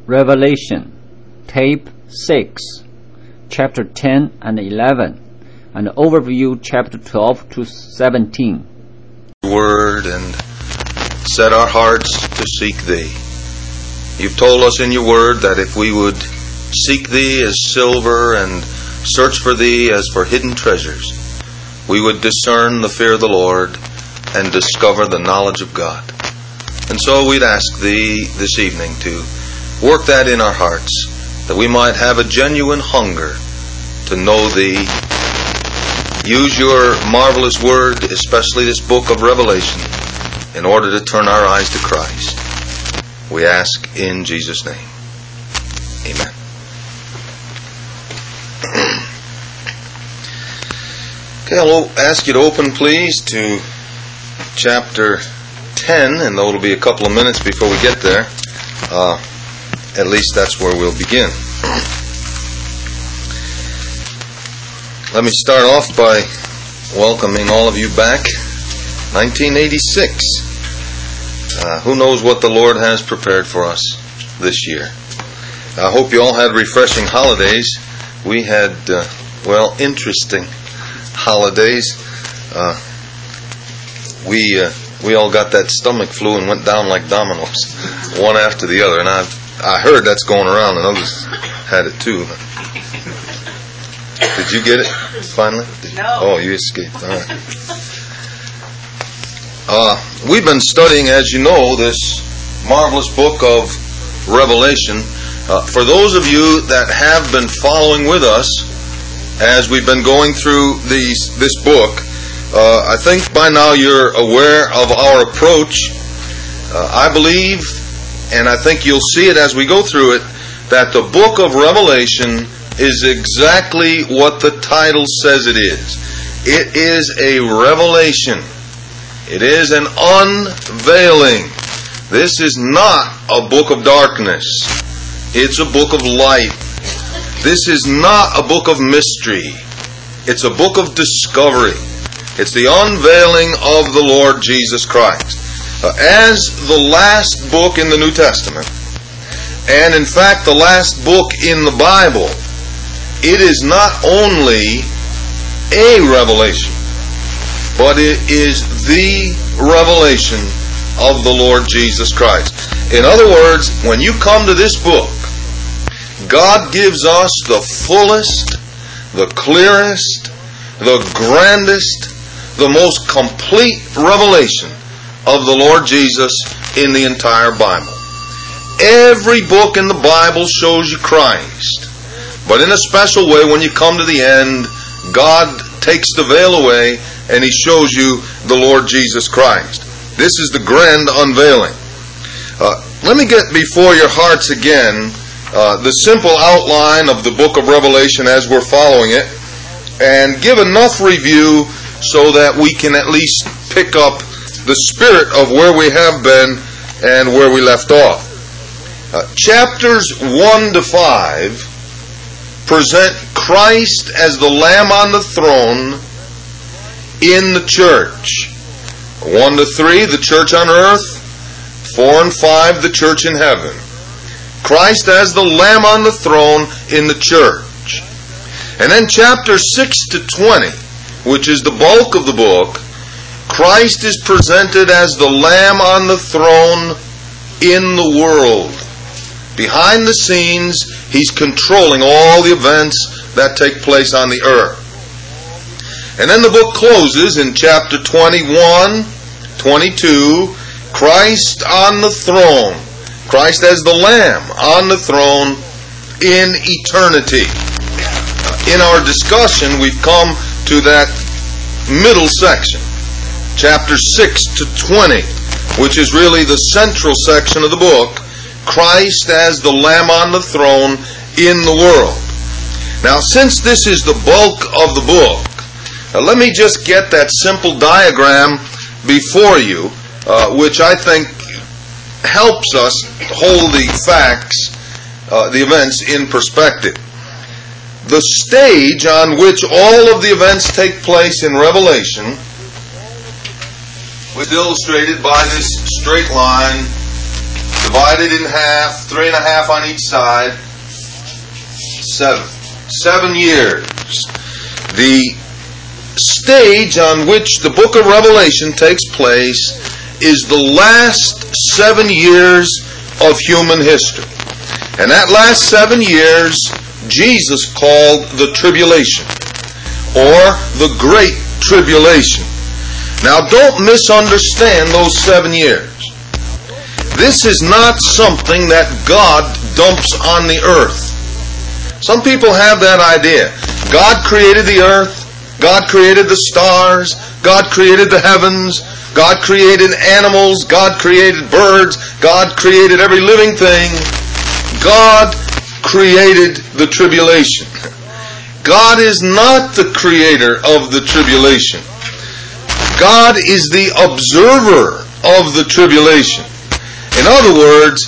Revelation, Tape 6, Chapter 10 and 11, and Overview Chapter 12 to 17. Word and set our hearts to seek Thee. You've told us in your word that if we would seek Thee as silver and search for Thee as for hidden treasures, we would discern the fear of the Lord and discover the knowledge of God. And so we'd ask Thee this evening to work that in our hearts, that we might have a genuine hunger to know Thee. Use your marvelous word, especially this book of Revelation, in order to turn our eyes to Christ. We ask in Jesus' name. Amen. Okay, I'll ask you to open, please, to chapter 10, and though it'll be a couple of minutes before we get there, at least that's where we'll begin. Let me start off by welcoming all of you back. 1986. Who knows what the Lord has prepared for us this year? I hope you all had refreshing holidays. We had, interesting holidays. We all got that stomach flu and went down like dominoes, one after the other. And I heard that's going around, and others had it too. Did you get it finally? No. Oh, you escaped. All right. We've been studying, as you know, this marvelous book of Revelation. For those of you that have been following with us as we've been going through this book, I think by now you're aware of our approach. I believe, and I think you'll see it as we go through it, that the book of Revelation is exactly what the title says it is. It is a revelation. It is an unveiling. This is not a book of darkness. It's a book of light. This is not a book of mystery. It's a book of discovery. It's the unveiling of the Lord Jesus Christ. As the last book in the New Testament, and in fact the last book in the Bible, it is not only a revelation, but it is the revelation of the Lord Jesus Christ. In other words, when you come to this book, God gives us the fullest, the clearest, the grandest, the most complete revelation of the Lord Jesus in the entire Bible. Every book in the Bible shows you Christ. But in a special way, when you come to the end, God takes the veil away and He shows you the Lord Jesus Christ. This is the grand unveiling. Let me get before your hearts again the simple outline of the book of Revelation as we're following it, and give enough review so that we can at least pick up the spirit of where we have been and where we left off. Chapters 1 to 5 present Christ as the Lamb on the throne in the church. 1 to 3, the church on earth. 4 and 5, the church in heaven. Christ as the Lamb on the throne in the church. And then chapter 6 to 20, which is the bulk of the book, Christ is presented as the Lamb on the throne in the world. Behind the scenes, He's controlling all the events that take place on the earth. And then the book closes in chapter 21, 22, Christ on the throne. Christ as the Lamb on the throne in eternity. In our discussion, we've come to that middle section, chapter 6 to 20, which is really the central section of the book, Christ as the Lamb on the throne in the world. Now, since this is the bulk of the book, let me just get that simple diagram before you, which I think helps us hold the facts, the events in perspective. The stage on which all of the events take place in Revelation was illustrated by this straight line divided in half, 3.5 on each side. 7 years. The stage on which the book of Revelation takes place is the last 7 years of human history. And that last 7 years, Jesus called the tribulation, or the Great Tribulation. Now, don't misunderstand those 7 years. This is not something that God dumps on the earth. Some people have that idea. God created the earth. God created the stars. God created the heavens. God created animals. God created birds. God created every living thing. God created the tribulation. God is not the creator of the tribulation. God is the observer of the tribulation. In other words,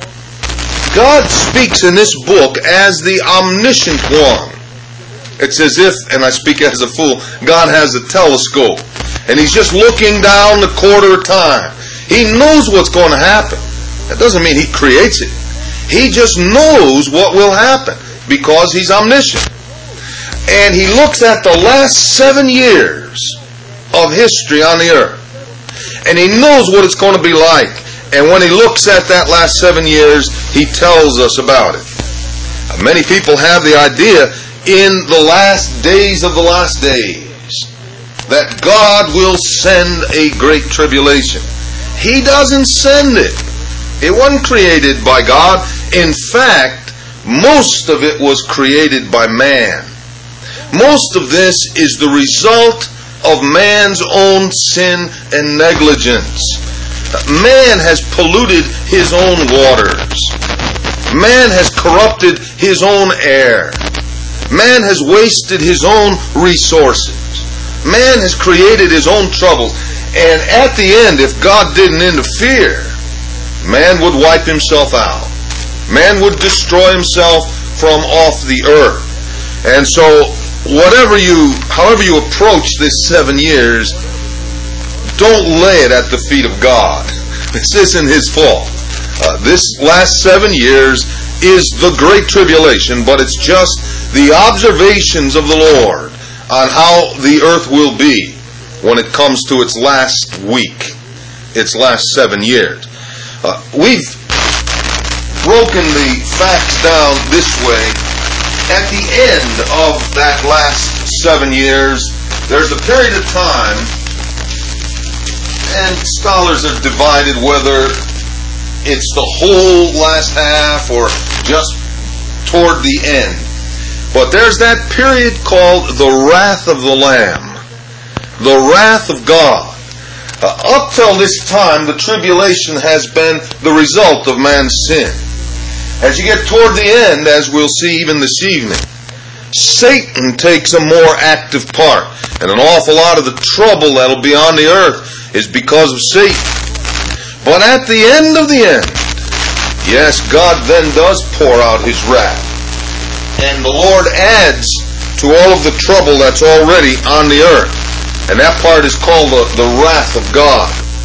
God speaks in this book as the omniscient one. It's as if, and I speak as a fool, God has a telescope and He's just looking down the quarter of time. He knows what's going to happen. That doesn't mean He creates it. He just knows what will happen because He's omniscient. And He looks at the last 7 years of history on the earth. And He knows what it's going to be like. And when He looks at that last 7 years, He tells us about it. Many people have the idea in the last days of the last days that God will send a great tribulation. He doesn't send it. It wasn't created by God. In fact, most of it was created by man. Most of this is the result of man's own sin and negligence. Man has polluted his own waters. Man has corrupted his own air. Man has wasted his own resources. Man has created his own troubles. And at the end, if God didn't interfere, man would wipe himself out. Man would destroy himself from off the earth. And so, however you approach this 7 years, don't lay it at the feet of God. This isn't His fault. This last 7 years is the Great Tribulation, but it's just the observations of the Lord on how the earth will be when it comes to its last week, its last 7 years. We've broken the facts down this way. At the end of that last 7 years, there's a period of time, and scholars are divided whether it's the whole last half or just toward the end. But there's that period called the wrath of the Lamb, the wrath of God. Up till this time, the tribulation has been the result of man's sin. As you get toward the end, as we'll see even this evening, Satan takes a more active part. And an awful lot of the trouble that'll be on the earth is because of Satan. But at the end of the end, yes, God then does pour out His wrath. And the Lord adds to all of the trouble that's already on the earth. And that part is called the wrath of God.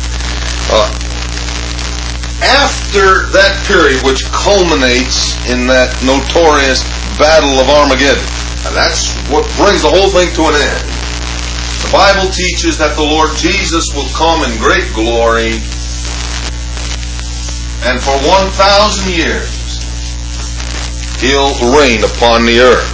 After that period, which culminates in that notorious Battle of Armageddon, and that's what brings the whole thing to an end. The Bible teaches that the Lord Jesus will come in great glory, and for 1,000 years He'll reign upon the earth.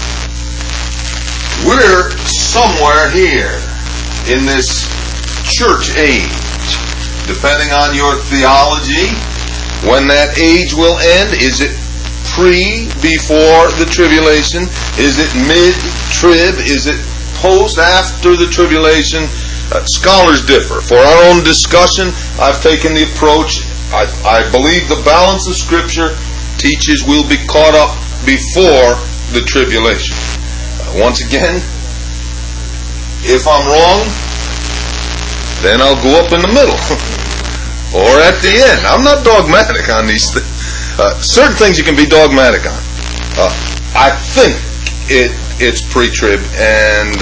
We're somewhere here in this church age, depending on your theology. When that age will end, is it before the tribulation? Is it mid-trib? Is it after the tribulation? Scholars differ. For our own discussion, I've taken the approach, I believe the balance of Scripture teaches we'll be caught up before the tribulation. Once again, if I'm wrong, then I'll go up in the middle. Or at the end. I'm not dogmatic on these things. Certain things you can be dogmatic on. I think it's pre-trib, and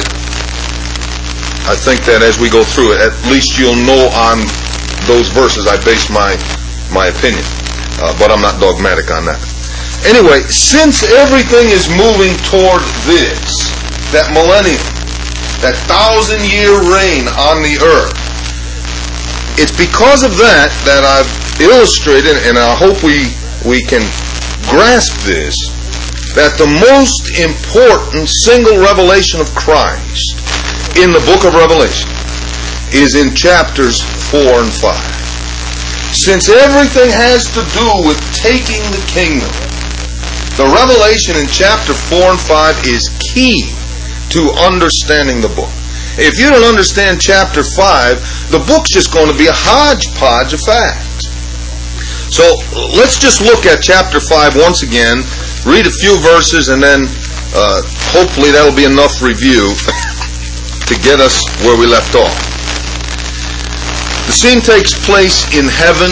I think that as we go through it, at least you'll know on those verses I base my opinion. but I'm not dogmatic on that. Anyway, since everything is moving toward this, that millennium, that 1,000-year reign on the earth, it's because of that that I've illustrated, and I hope we can grasp this, that the most important single revelation of Christ in the book of Revelation is in chapters 4 and 5. Since everything has to do with taking the kingdom, the revelation in chapter 4 and 5 is key to understanding the book. If you don't understand chapter 5, the book's just going to be a hodgepodge of facts. So let's just look at chapter 5 once again, read a few verses, and then hopefully that'll be enough review to get us where we left off. The scene takes place in heaven.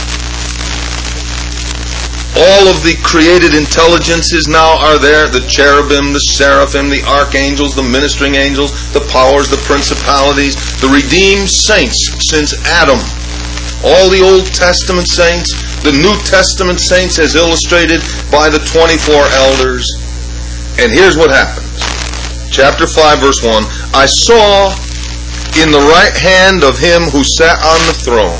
All of the created intelligences now are there. The cherubim, the seraphim, the archangels, the ministering angels, the powers, the principalities, the redeemed saints since Adam. All the Old Testament saints, the New Testament saints as illustrated by the 24 elders. And here's what happens. Chapter 5 verse 1. I saw in the right hand of him who sat on the throne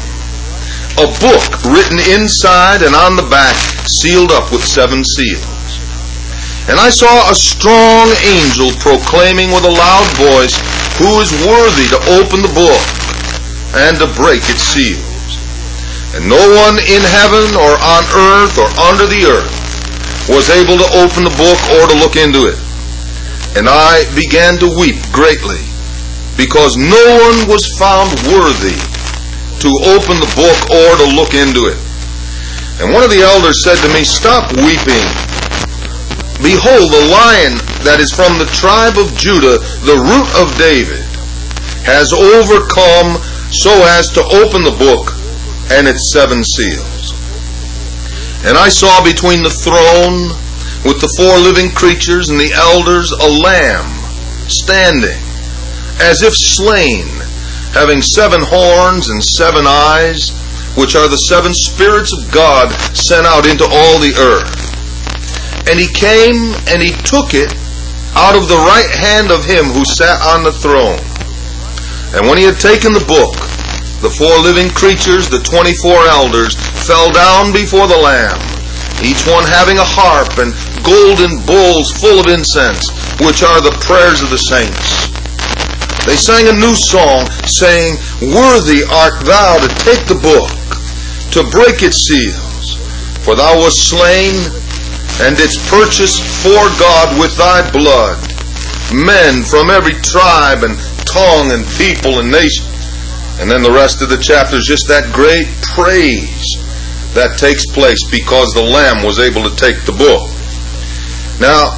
a book written inside and on the back, sealed up with 7 seals. And I saw a strong angel proclaiming with a loud voice, who is worthy to open the book and to break its seals? And no one in heaven or on earth or under the earth was able to open the book or to look into it. And I began to weep greatly, because no one was found worthy to open the book or to look into it. And one of the elders said to me, stop weeping. Behold, the Lion that is from the tribe of Judah, the root of David, has overcome so as to open the book and its 7 seals. And I saw between the throne with the 4 living creatures and the elders a lamb standing as if slain, having 7 horns and 7 eyes, which are the 7 spirits of God sent out into all the earth. And he came and he took it out of the right hand of him who sat on the throne. And when he had taken the book, the 4 living creatures, the 24 elders, fell down before the Lamb, each one having a harp and golden bowls full of incense, which are the prayers of the saints. They sang a new song, saying, worthy art thou to take the book, to break its seals. For thou wast slain, and didst purchase for God with thy blood men from every tribe and tongue and people and nation. And then the rest of the chapter is just that great praise that takes place because the Lamb was able to take the book. Now,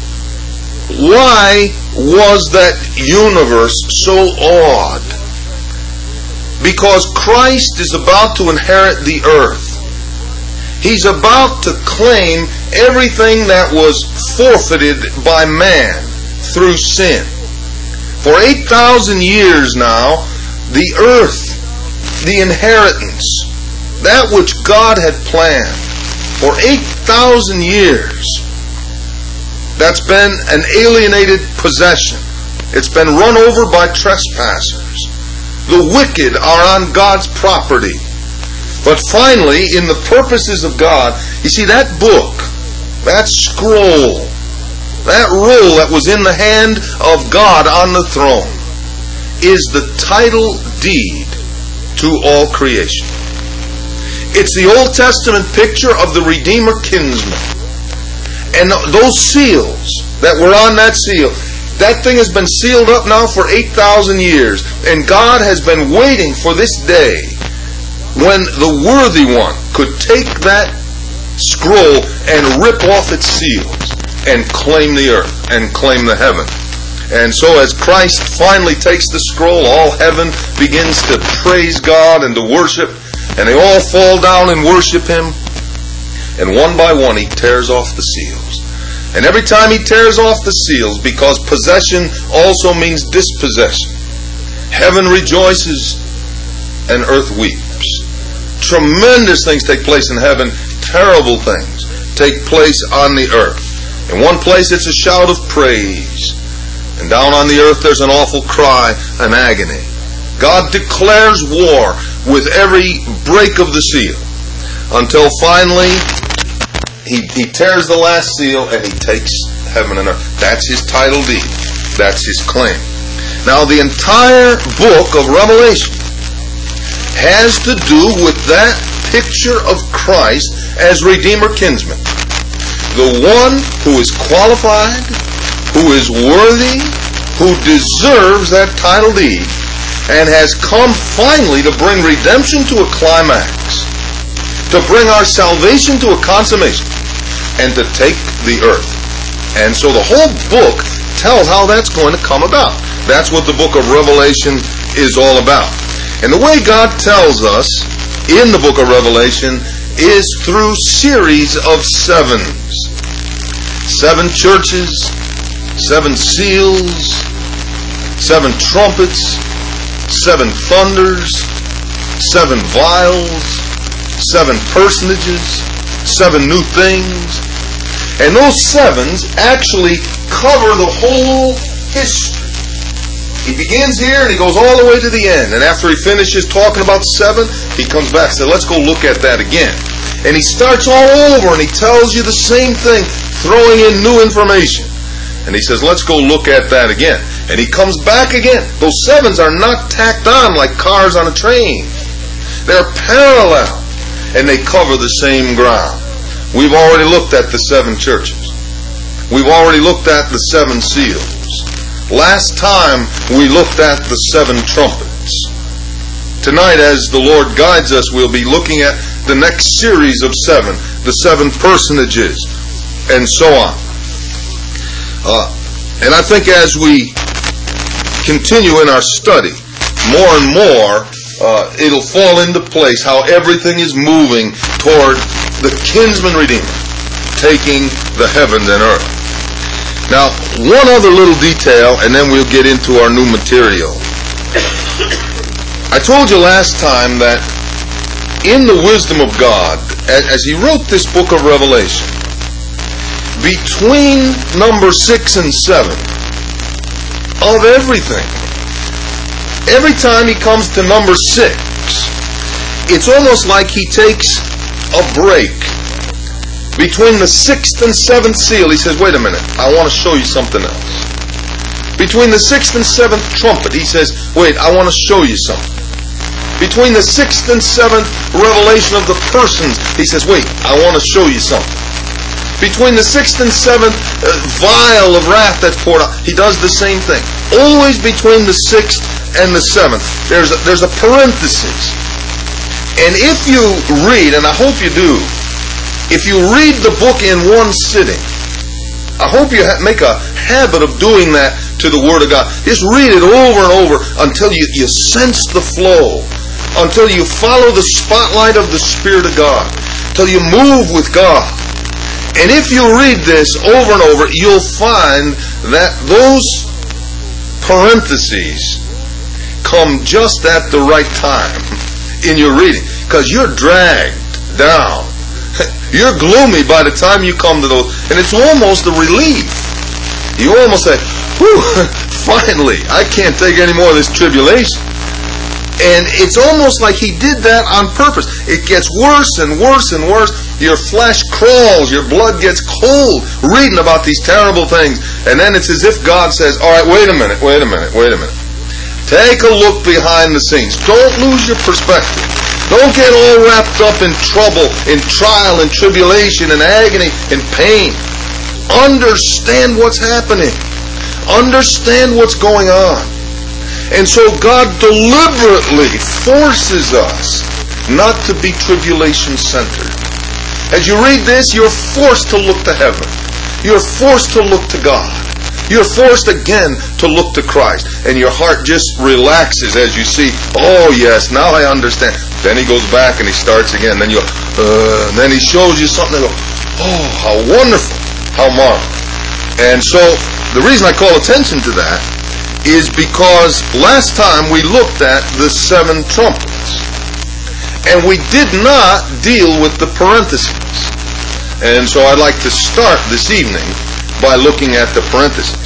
why was that universe so odd? Because Christ is about to inherit the earth. He's about to claim everything that was forfeited by man through sin. For 8,000 years now, the earth, the inheritance, that which God had planned, for 8,000 years, that's been an alienated possession. It's been run over by trespassers. The wicked are on God's property. But finally, in the purposes of God, you see that book, that scroll, that roll that was in the hand of God on the throne, is the title deed to all creation. It's the Old Testament picture of the Redeemer kinsman. And those seals that were on that seal, that thing has been sealed up now for 8,000 years. And God has been waiting for this day when the worthy one could take that scroll and rip off its seals and claim the earth and claim the heaven. And so as Christ finally takes the scroll, all heaven begins to praise God and to worship, and they all fall down and worship Him. And one by one He tears off the seals. And every time He tears off the seals, because possession also means dispossession, heaven rejoices and earth weeps. Tremendous things take place in heaven terrible things take place on the earth. In one place it's a shout of praise, and down on the earth there's an awful cry, an agony. God declares war with every break of the seal, until finally he tears the last seal and he takes heaven and earth. That's his title deed. That's his claim. Now the entire book of Revelation has to do with that picture of Christ as Redeemer Kinsman. The one who is qualified, who is worthy, who deserves that title deed, and has come finally to bring redemption to a climax, to bring our salvation to a consummation, and to take the earth. And so the whole book tells how that's going to come about. That's what the book of Revelation is all about. And the way God tells us in the book of Revelation is through series of sevens. 7 churches, 7 seals, 7 trumpets, 7 thunders, 7 vials, 7 personages, 7 new things. And those 7s actually cover the whole history. He begins here and he goes all the way to the end. And after he finishes talking about 7, he comes back and says, let's go look at that again. And he starts all over and he tells you the same thing, throwing in new information. And he says, let's go look at that again. And he comes back again. Those 7s are not tacked on like cars on a train. They're parallel. And they cover the same ground. We've already looked at the 7 churches. We've already looked at the 7 seals. Last time we looked at the 7 trumpets. Tonight, as the Lord guides us, we'll be looking at the next series of 7, the 7 personages, and so on. And I think as we continue in our study, more and more, it'll fall into place how everything is moving toward the kinsman redeemer, taking the heavens and earth. Now, one other little detail, and then we'll get into our new material. I told you last time that in the wisdom of God, as he wrote this book of Revelation, between number 6 and 7, of everything, every time he comes to number 6, it's almost like he takes a break. Between the 6th and 7th seal, he says, wait a minute, I want to show you something else. Between the 6th and 7th trumpet, he says, wait, I want to show you something. Between the 6th and 7th revelation of the persons, he says, wait, I want to show you something. Between the 6th and 7th vial of wrath that's poured out, he does the same thing. Always between the 6th and the 7th, there's a parenthesis. And if you read, and I hope you do, if you read the book in one sitting, I hope you make a habit of doing that to the Word of God. Just read it over and over until you sense the flow, until you follow the spotlight of the Spirit of God, until you move with God. And if you read this over and over, you'll find that those parentheses come just at the right time in your reading, because you're dragged down. You're gloomy by the time you come to those, and it's almost a relief. You almost say, whew, finally, I can't take any more of this tribulation. And it's almost like he did that on purpose. It gets worse and worse and worse. Your flesh crawls, your blood gets cold reading about these terrible things. And then it's as if God says, all right, wait a minute. Take a look behind the scenes. Don't lose your perspective. Don't get all wrapped up in trouble, in trial, in tribulation, in agony, in pain. Understand what's happening. Understand what's going on. And so God deliberately forces us not to be tribulation-centered. As you read this, you're forced to look to heaven. You're forced to look to God. You're forced again to look to Christ. And your heart just relaxes as you see, oh yes, now I understand. Then he goes back and he starts again. Then and then he shows you something and you go, oh, how wonderful, how marvelous. And so the reason I call attention to that is because last time we looked at the 7 trumpets. And we did not deal with the parentheses. And so I'd like to start this evening by looking at the parentheses.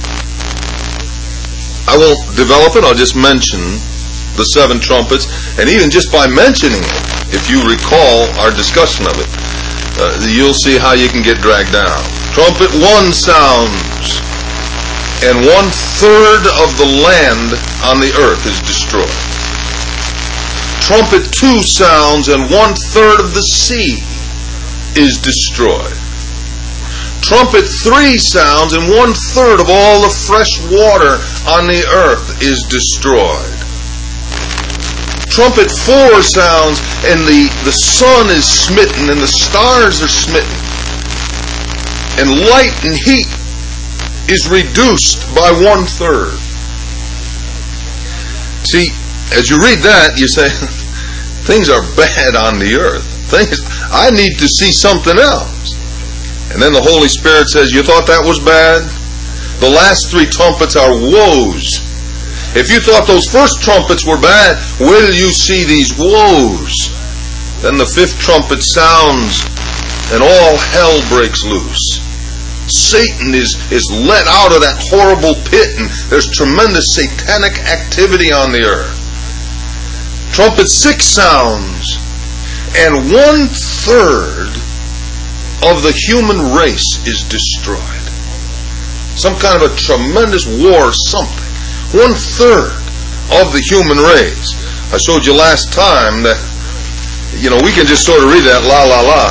I won't develop it, I'll just mention the 7 trumpets, and even just by mentioning it, if you recall our discussion of it, you'll see how you can get dragged down. Trumpet 1 sounds, and 1/3 of the land on the earth is destroyed. Trumpet 2 sounds, and 1/3 of the sea is destroyed. Trumpet 3 sounds, and 1/3 of all the fresh water on the earth is destroyed. Trumpet 4 sounds, and the sun is smitten, and the stars are smitten, and light and heat is reduced by 1/3. See, as you read that, you say, things are bad on the earth. I need to see something else. And then the Holy Spirit says, you thought that was bad? The last 3 trumpets are woes. If you thought those first trumpets were bad, where do you see these woes? Then the 5th trumpet sounds, and all hell breaks loose. Satan is let out of that horrible pit, and there's tremendous satanic activity on the earth. Trumpet 6 sounds, and 1/3 of the human race is destroyed. Some kind of a tremendous war or something. 1/3 of the human race. I showed you last time that, we can just sort of read that, la la la.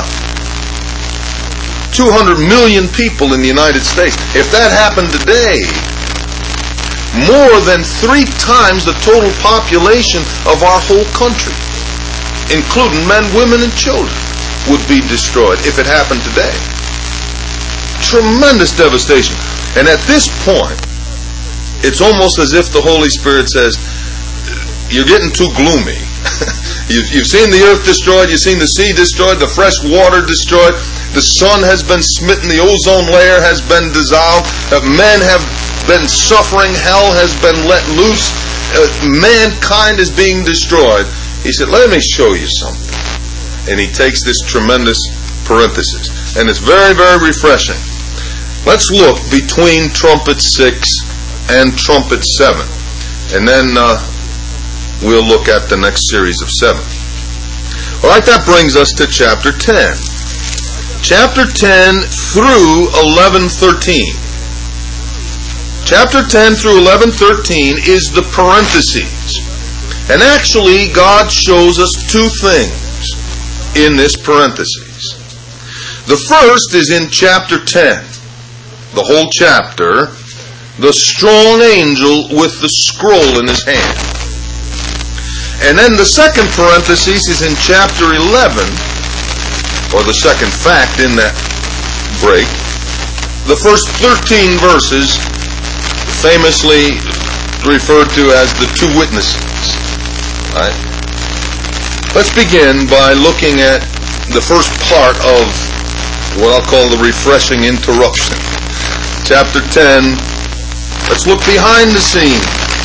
200 million people in the United States. If that happened today, more than 3 times the total population of our whole country, including men, women, and children, would be destroyed if it happened today. Tremendous devastation. And at this point, it's almost as if the Holy Spirit says, you're getting too gloomy. You've seen the earth destroyed, you've seen the sea destroyed, the fresh water destroyed, the sun has been smitten, the ozone layer has been dissolved, men have been suffering, hell has been let loose, mankind is being destroyed. He said, let me show you something. And he takes this tremendous parenthesis. And it's very, very refreshing. Let's look between trumpet 6 and trumpet 7. And then we'll look at the next series of 7. All right, that brings us to chapter 10. Chapter 10 through 11:13. Chapter 10 through 11:13 is the parentheses. And actually, God shows us 2 things in this parentheses. The first is in chapter 10, the whole chapter, the strong angel with the scroll in his hand. And then the second parenthesis is in chapter 11, or the second fact in that break, the first 13 verses, famously referred to as the 2 witnesses. Right? Let's begin by looking at the first part of what I'll call the refreshing interruption. Chapter 10, let's look behind the scenes.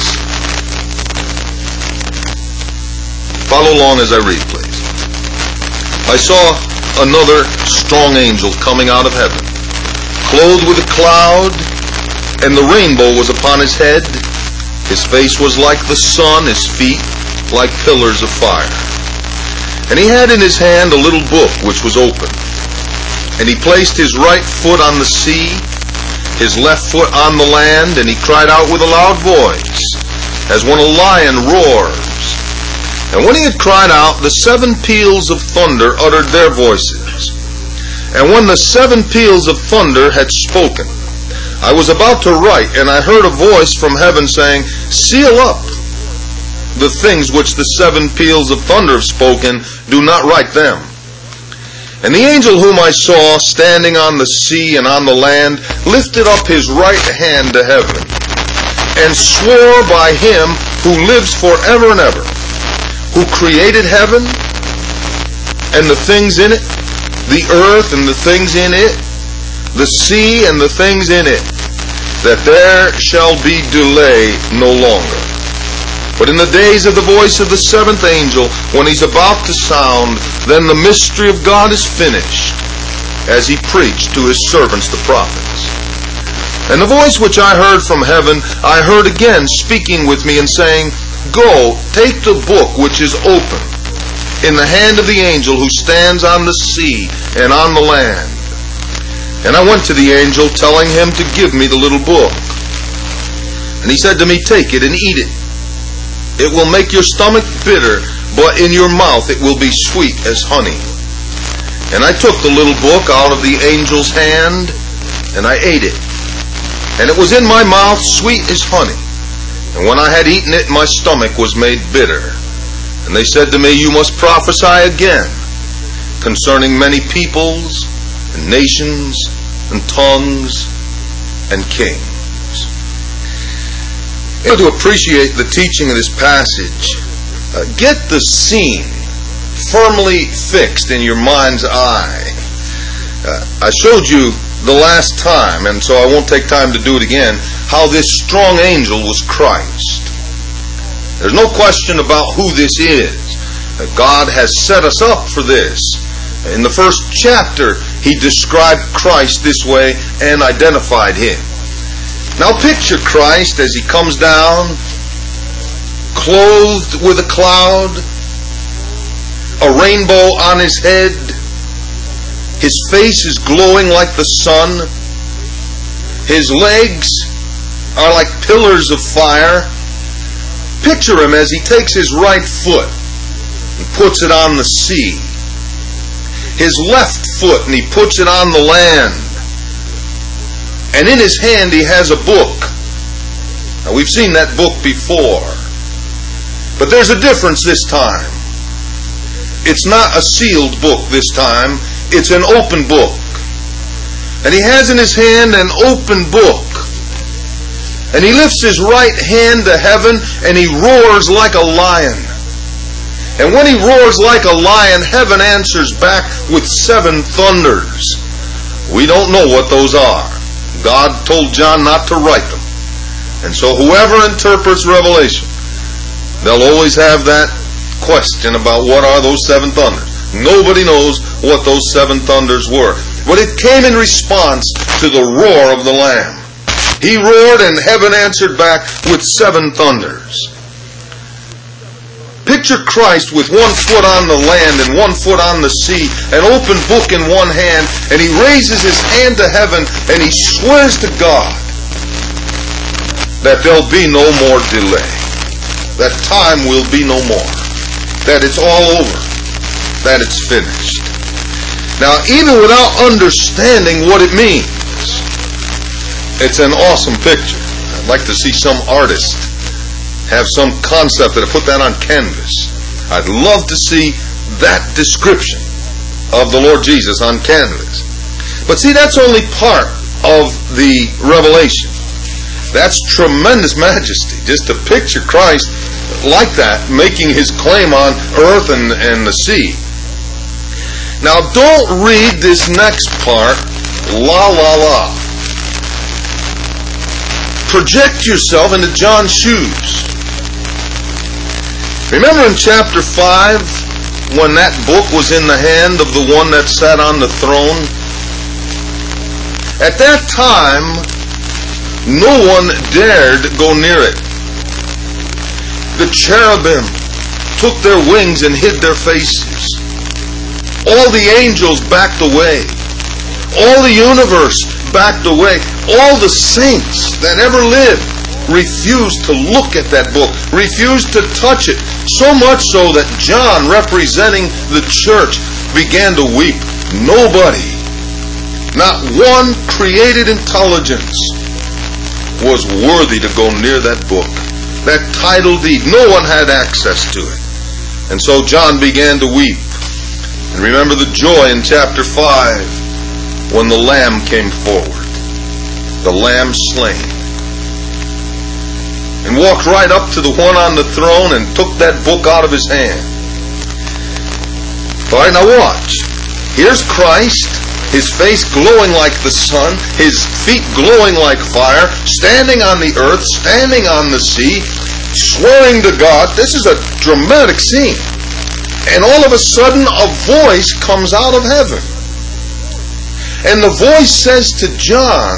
Follow along as I read, please. I saw another strong angel coming out of heaven, clothed with a cloud, and the rainbow was upon his head. His face was like the sun, his feet like pillars of fire. And he had in his hand a little book which was open. And he placed his right foot on the sea, his left foot on the land, and he cried out with a loud voice, as when a lion roars. And when he had cried out, the 7 peals of thunder uttered their voices. And when the 7 peals of thunder had spoken, I was about to write, and I heard a voice from heaven saying, seal up the things which the 7 peals of thunder have spoken, do not write them. And the angel whom I saw standing on the sea and on the land lifted up his right hand to heaven, and swore by him who lives forever and ever, who created heaven and the things in it, the earth and the things in it, the sea and the things in it, that there shall be delay no longer. But in the days of the voice of the 7th angel, when he's about to sound, then the mystery of God is finished, as he preached to his servants the prophets. And the voice which I heard from heaven, I heard again speaking with me and saying, Go, take the book which is open in the hand of the angel who stands on the sea and on the land. And I went to the angel, telling him to give me the little book. And he said to me, Take it and eat it. It will make your stomach bitter, but in your mouth it will be sweet as honey. And I took the little book out of the angel's hand, and I ate it. And it was in my mouth sweet as honey. And when I had eaten it, my stomach was made bitter. And they said to me, You must prophesy again concerning many peoples and nations and tongues and kings. In order to appreciate the teaching of this passage, get the scene firmly fixed in your mind's eye. I showed you the last time, and so I won't take time to do it again, how this strong angel was Christ. There's no question about who this is. God has set us up for this. In the first chapter, he described Christ this way and identified him. Now picture Christ as he comes down, clothed with a cloud, a rainbow on his head. His face is glowing like the sun. His legs are like pillars of fire. Picture him as he takes his right foot and puts it on the sea. His left foot, and he puts it on the land. And in his hand he has a book. Now we've seen that book before. But there's a difference this time. It's not a sealed book this time. It's an open book. And he has in his hand an open book. And he lifts his right hand to heaven and he roars like a lion. And when he roars like a lion, heaven answers back with 7 thunders. We don't know what those are. God told John not to write them. And so whoever interprets Revelation, they'll always have that question about what are those 7 thunders. Nobody knows what those 7 thunders were. But it came in response to the roar of the Lamb. He roared and heaven answered back with 7 thunders. Picture Christ with 1 foot on the land and 1 foot on the sea, an open book in one hand, and he raises his hand to heaven and he swears to God that there'll be no more delay, that time will be no more, that it's all over, that it's finished. Now, even without understanding what it means, it's an awesome picture. I'd like to see some artist have some concept that put that on canvas. I'd love to see that description of the Lord Jesus on canvas. But see, that's only part of the revelation. That's tremendous majesty, just to picture Christ like that, making his claim on earth and the sea. Now, don't read this next part, la la la. Project yourself into John's shoes. Remember in chapter 5, when that book was in the hand of the one that sat on the throne? At that time, no one dared go near it. The cherubim took their wings and hid their faces. All the angels backed away. All the universe backed away. All the saints that ever lived refused to look at that book, refused to touch it, so much so that John, representing the church, began to weep. Nobody, not one created intelligence, was worthy to go near that book, that title deed. No one had access to it. And so John began to weep. And remember the joy in chapter 5 when the Lamb came forward, the Lamb slain, and walked right up to the one on the throne and took that book out of his hand. All right, now watch. Here's Christ, his face glowing like the sun, his feet glowing like fire, standing on the earth, standing on the sea, swearing to God. This is a dramatic scene. And all of a sudden, a voice comes out of heaven. And the voice says to John,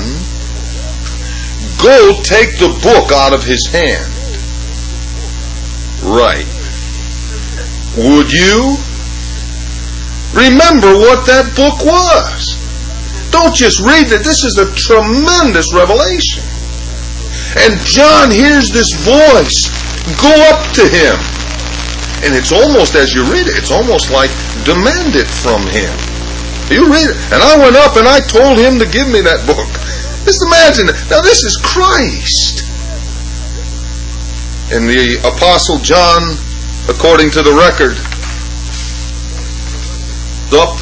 go take the book out of his hand. Right. Would you? Remember what that book was. Don't just read it. This is a tremendous revelation. And John hears this voice. Go up to him. And it's almost, as you read it, it's almost like demand it from him. You read it. And I went up and I told him to give me that book. Just imagine it. Now this is Christ. And the Apostle John, according to the record, up,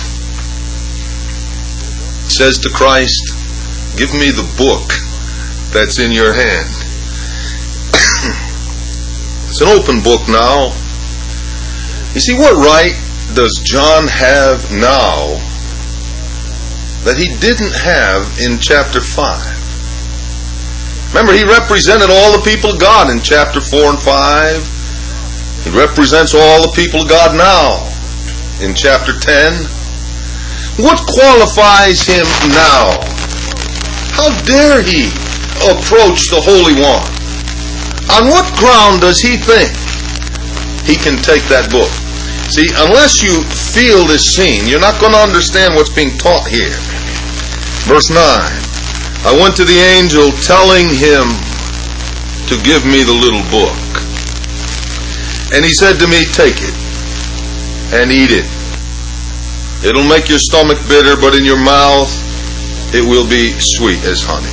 says to Christ, give me the book that's in your hand. It's an open book now. You see, what right does John have now that he didn't have in chapter 5? Remember, he represented all the people of God in chapter 4 and 5. He represents all the people of God now in chapter 10. What qualifies him now? How dare he approach the Holy One? On what ground does he think he can take that book? See, unless you feel this scene, you're not going to understand what's being taught here. Verse 9, I went to the angel telling him to give me the little book. And he said to me, take it and eat it. It'll make your stomach bitter, but in your mouth it will be sweet as honey.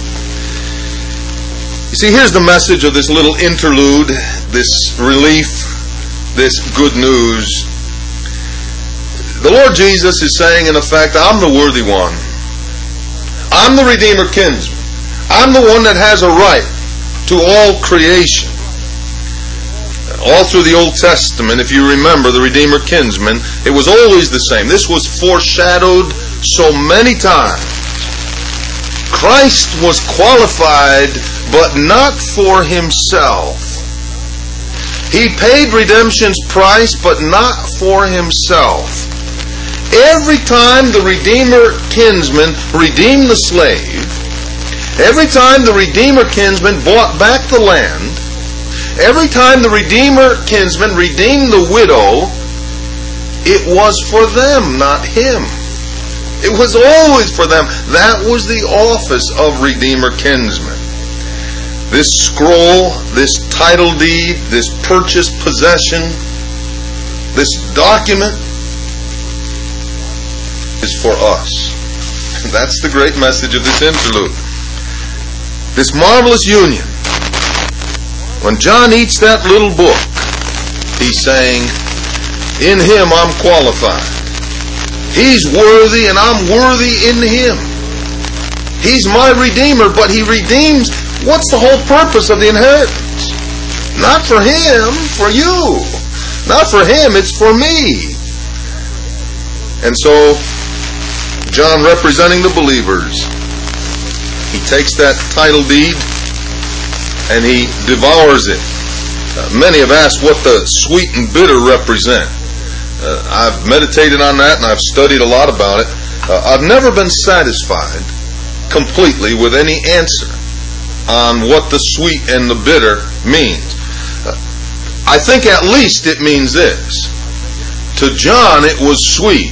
You see, here's the message of this little interlude, this relief, this good news. The Lord Jesus is saying, in effect, I'm the worthy one. I'm the Redeemer kinsman. I'm the one that has a right to all creation. All through the Old Testament, if you remember, the Redeemer kinsman, it was always the same. This was foreshadowed so many times. Christ was qualified, but not for himself. He paid redemption's price, but not for himself. Every time the Redeemer kinsman redeemed the slave, every time the Redeemer kinsman bought back the land, every time the Redeemer kinsman redeemed the widow, it was for them, not him. It was always for them. That was the office of Redeemer kinsman. This scroll, this title deed, this purchased possession, this document is for us. That's the great message of this interlude. This marvelous union. When John eats that little book, he's saying, in him I'm qualified. He's worthy and I'm worthy in him. He's my Redeemer, but he redeems. What's the whole purpose of the inheritance? Not for him, for you. Not for him, it's for me. And so, John, representing the believers, he takes that title deed and he devours it. Many have asked what the sweet and bitter represent. I've meditated on that and I've studied a lot about it. I've never been satisfied completely with any answer on what the sweet and the bitter means. I think at least it means this. To John it was sweet.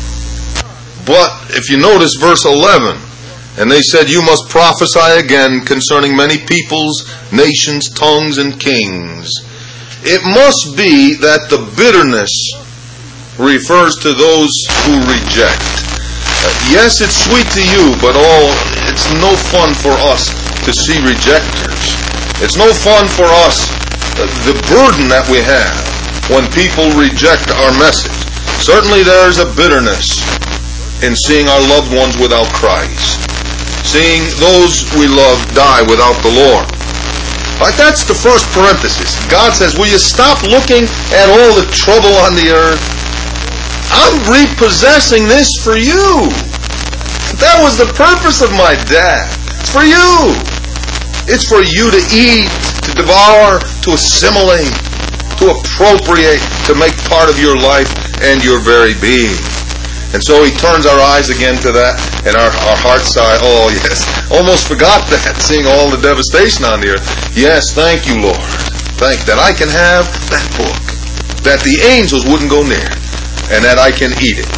But if you notice verse 11, and they said, you must prophesy again concerning many peoples, nations, tongues, and kings. It must be that the bitterness refers to those who reject. Yes, it's sweet to you, but it's no fun for us to see rejectors. It's no fun for us, the burden that we have when people reject our message. Certainly there's a bitterness in seeing our loved ones without Christ, seeing those we love die without the Lord. Like, that's the first parenthesis. God says, will you stop looking at all the trouble on the earth? I'm repossessing this for you. That was the purpose of my death. It's for you. It's for you to eat, to devour, to assimilate, to appropriate, to make part of your life and your very being. And so he turns our eyes again to that, and our hearts sigh, oh yes, almost forgot that, seeing all the devastation on the earth. Yes, thank you, Lord. Thank that I can have that book, that the angels wouldn't go near, and that I can eat it.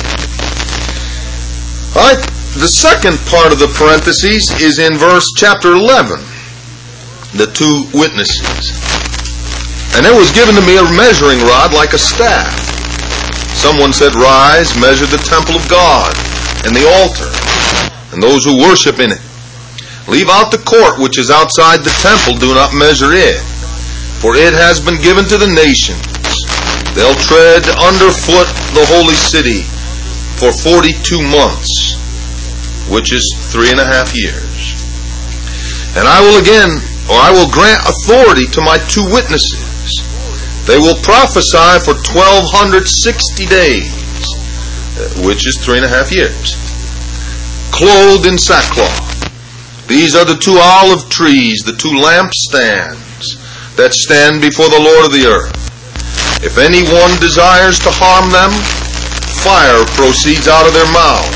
All right, the second part of the parentheses is in chapter 11, the two witnesses. And there was given to me a measuring rod like a staff. Someone said, rise, measure the temple of God and the altar, and those who worship in it. Leave out the court which is outside the temple, do not measure it, for it has been given to the nations. They'll tread underfoot the holy city for 42 months, which is 3.5 years. And I will grant authority to my two witnesses. They will prophesy for 1,260 days, which is 3.5 years, clothed in sackcloth. These are the two olive trees, the two lampstands that stand before the Lord of the earth. If anyone desires to harm them, fire proceeds out of their mouth,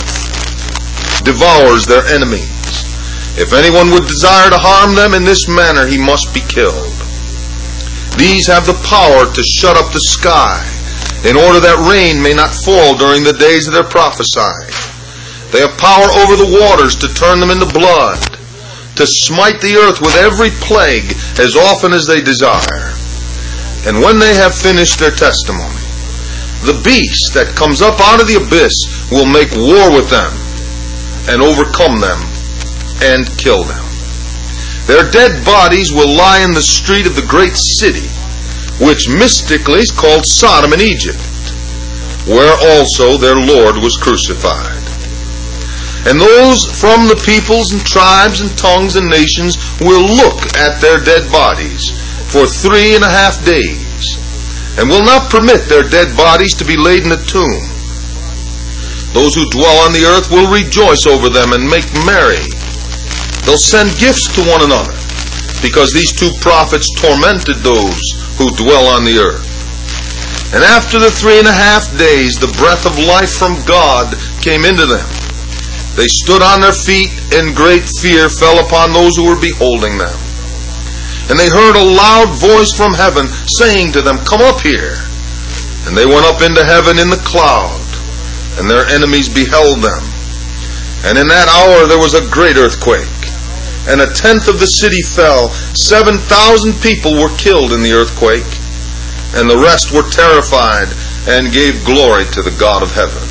devours their enemies. If anyone would desire to harm them in this manner, he must be killed. These have the power to shut up the sky, in order that rain may not fall during the days of their prophesying. They have power over the waters to turn them into blood, to smite the earth with every plague as often as they desire. And when they have finished their testimony, the beast that comes up out of the abyss will make war with them, and overcome them, and kill them. Their dead bodies will lie in the street of the great city, which mystically is called Sodom in Egypt, where also their Lord was crucified. And those from the peoples and tribes and tongues and nations will look at their dead bodies for 3.5 days, and will not permit their dead bodies to be laid in a tomb. Those who dwell on the earth will rejoice over them and make merry. They'll send gifts to one another, because these two prophets tormented those who dwell on the earth. And after the 3.5 days, the breath of life from God came into them. They stood on their feet, and great fear fell upon those who were beholding them. And they heard a loud voice from heaven saying to them, come up here. And they went up into heaven in the cloud, and their enemies beheld them. And in that hour there was a great earthquake, and 1/10 of the city fell. 7,000 people were killed in the earthquake, and the rest were terrified and gave glory to the God of heaven.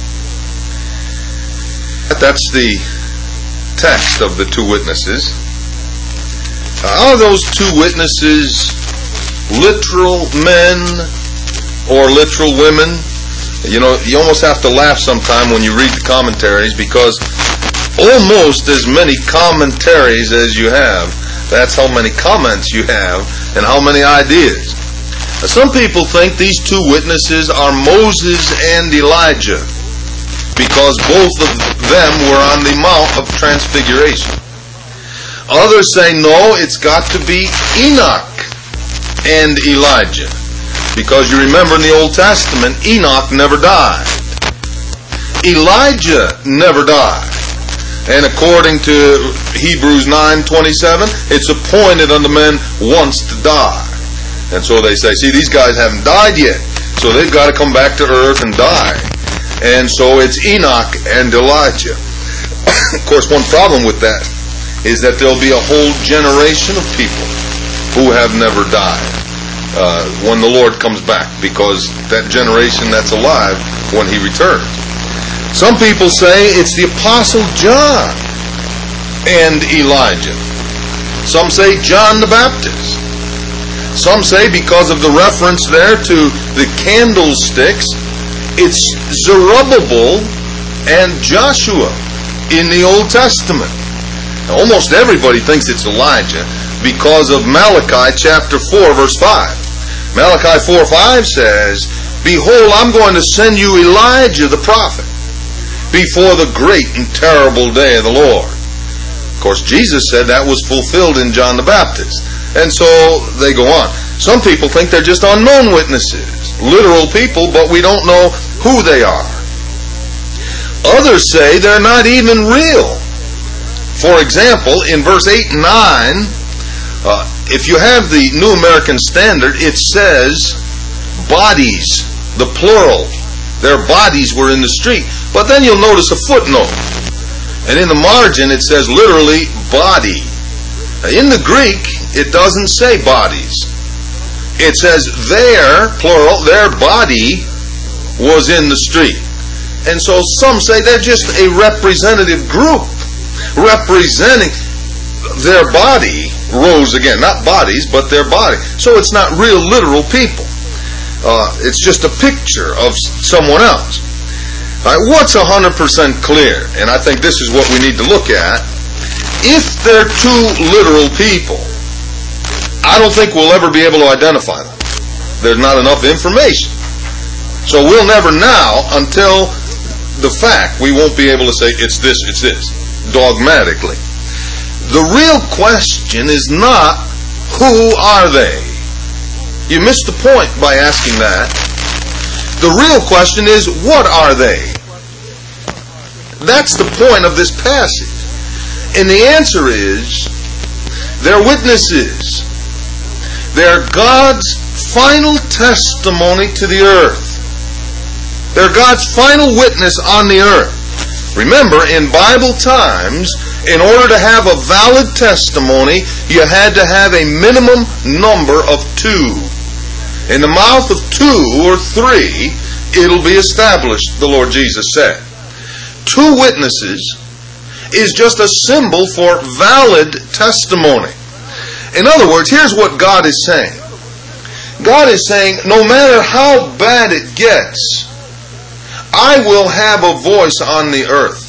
That's the text of the two witnesses. Are those two witnesses literal men or literal women? You know, you almost have to laugh sometime when you read the commentaries, because almost as many commentaries as you have, that's how many comments you have and how many ideas. Now, some people think these two witnesses are Moses and Elijah, because both of them were on the Mount of Transfiguration. Others say no, it's got to be Enoch and Elijah, because you remember in the Old Testament, Enoch never died. Elijah never died. And according to Hebrews 9:27, it's appointed unto men once to die. And so they say, see, these guys haven't died yet, so they've got to come back to earth and die. And so it's Enoch and Elijah. Of course, one problem with that is that there'll be a whole generation of people who have never died when the Lord comes back, because that generation that's alive when He returns. Some people say it's the Apostle John and Elijah. Some say John the Baptist. Some say, because of the reference there to the candlesticks, it's Zerubbabel and Joshua in the Old Testament. Now, almost everybody thinks it's Elijah because of Malachi chapter 4 verse 5. Malachi 4:5 says, behold, I'm going to send you Elijah the prophet before the great and terrible day of the Lord. Of course, Jesus said that was fulfilled in John the Baptist. And so they go on. Some people think they're just unknown witnesses, literal people, but we don't know who they are. Others say they're not even real. For example, in verse 8 and 9, if you have the New American Standard, it says bodies, the plural. Their bodies were in the street. But then you'll notice a footnote. And in the margin it says literally body. In the Greek, it doesn't say bodies. It says their, plural, their body was in the street. And so some say they're just a representative group representing their body rose again. Not bodies, but their body. So it's not real literal people. It's just a picture of someone else. All right, what's 100% clear? And I think this is what we need to look at. If they're two literal people, I don't think we'll ever be able to identify them. There's not enough information. So we'll never now, until the fact, we won't be able to say it's this, dogmatically. The real question is not, who are they? You missed the point by asking that. The real question is, what are they? That's the point of this passage. And the answer is, they're witnesses. They're God's final testimony to the earth. They're God's final witness on the earth. Remember, in Bible times, in order to have a valid testimony, you had to have a minimum number of 2. In the mouth of 2 or 3, it'll be established, the Lord Jesus said. 2 witnesses is just a symbol for valid testimony. In other words, here's what God is saying. God is saying, no matter how bad it gets, I will have a voice on the earth.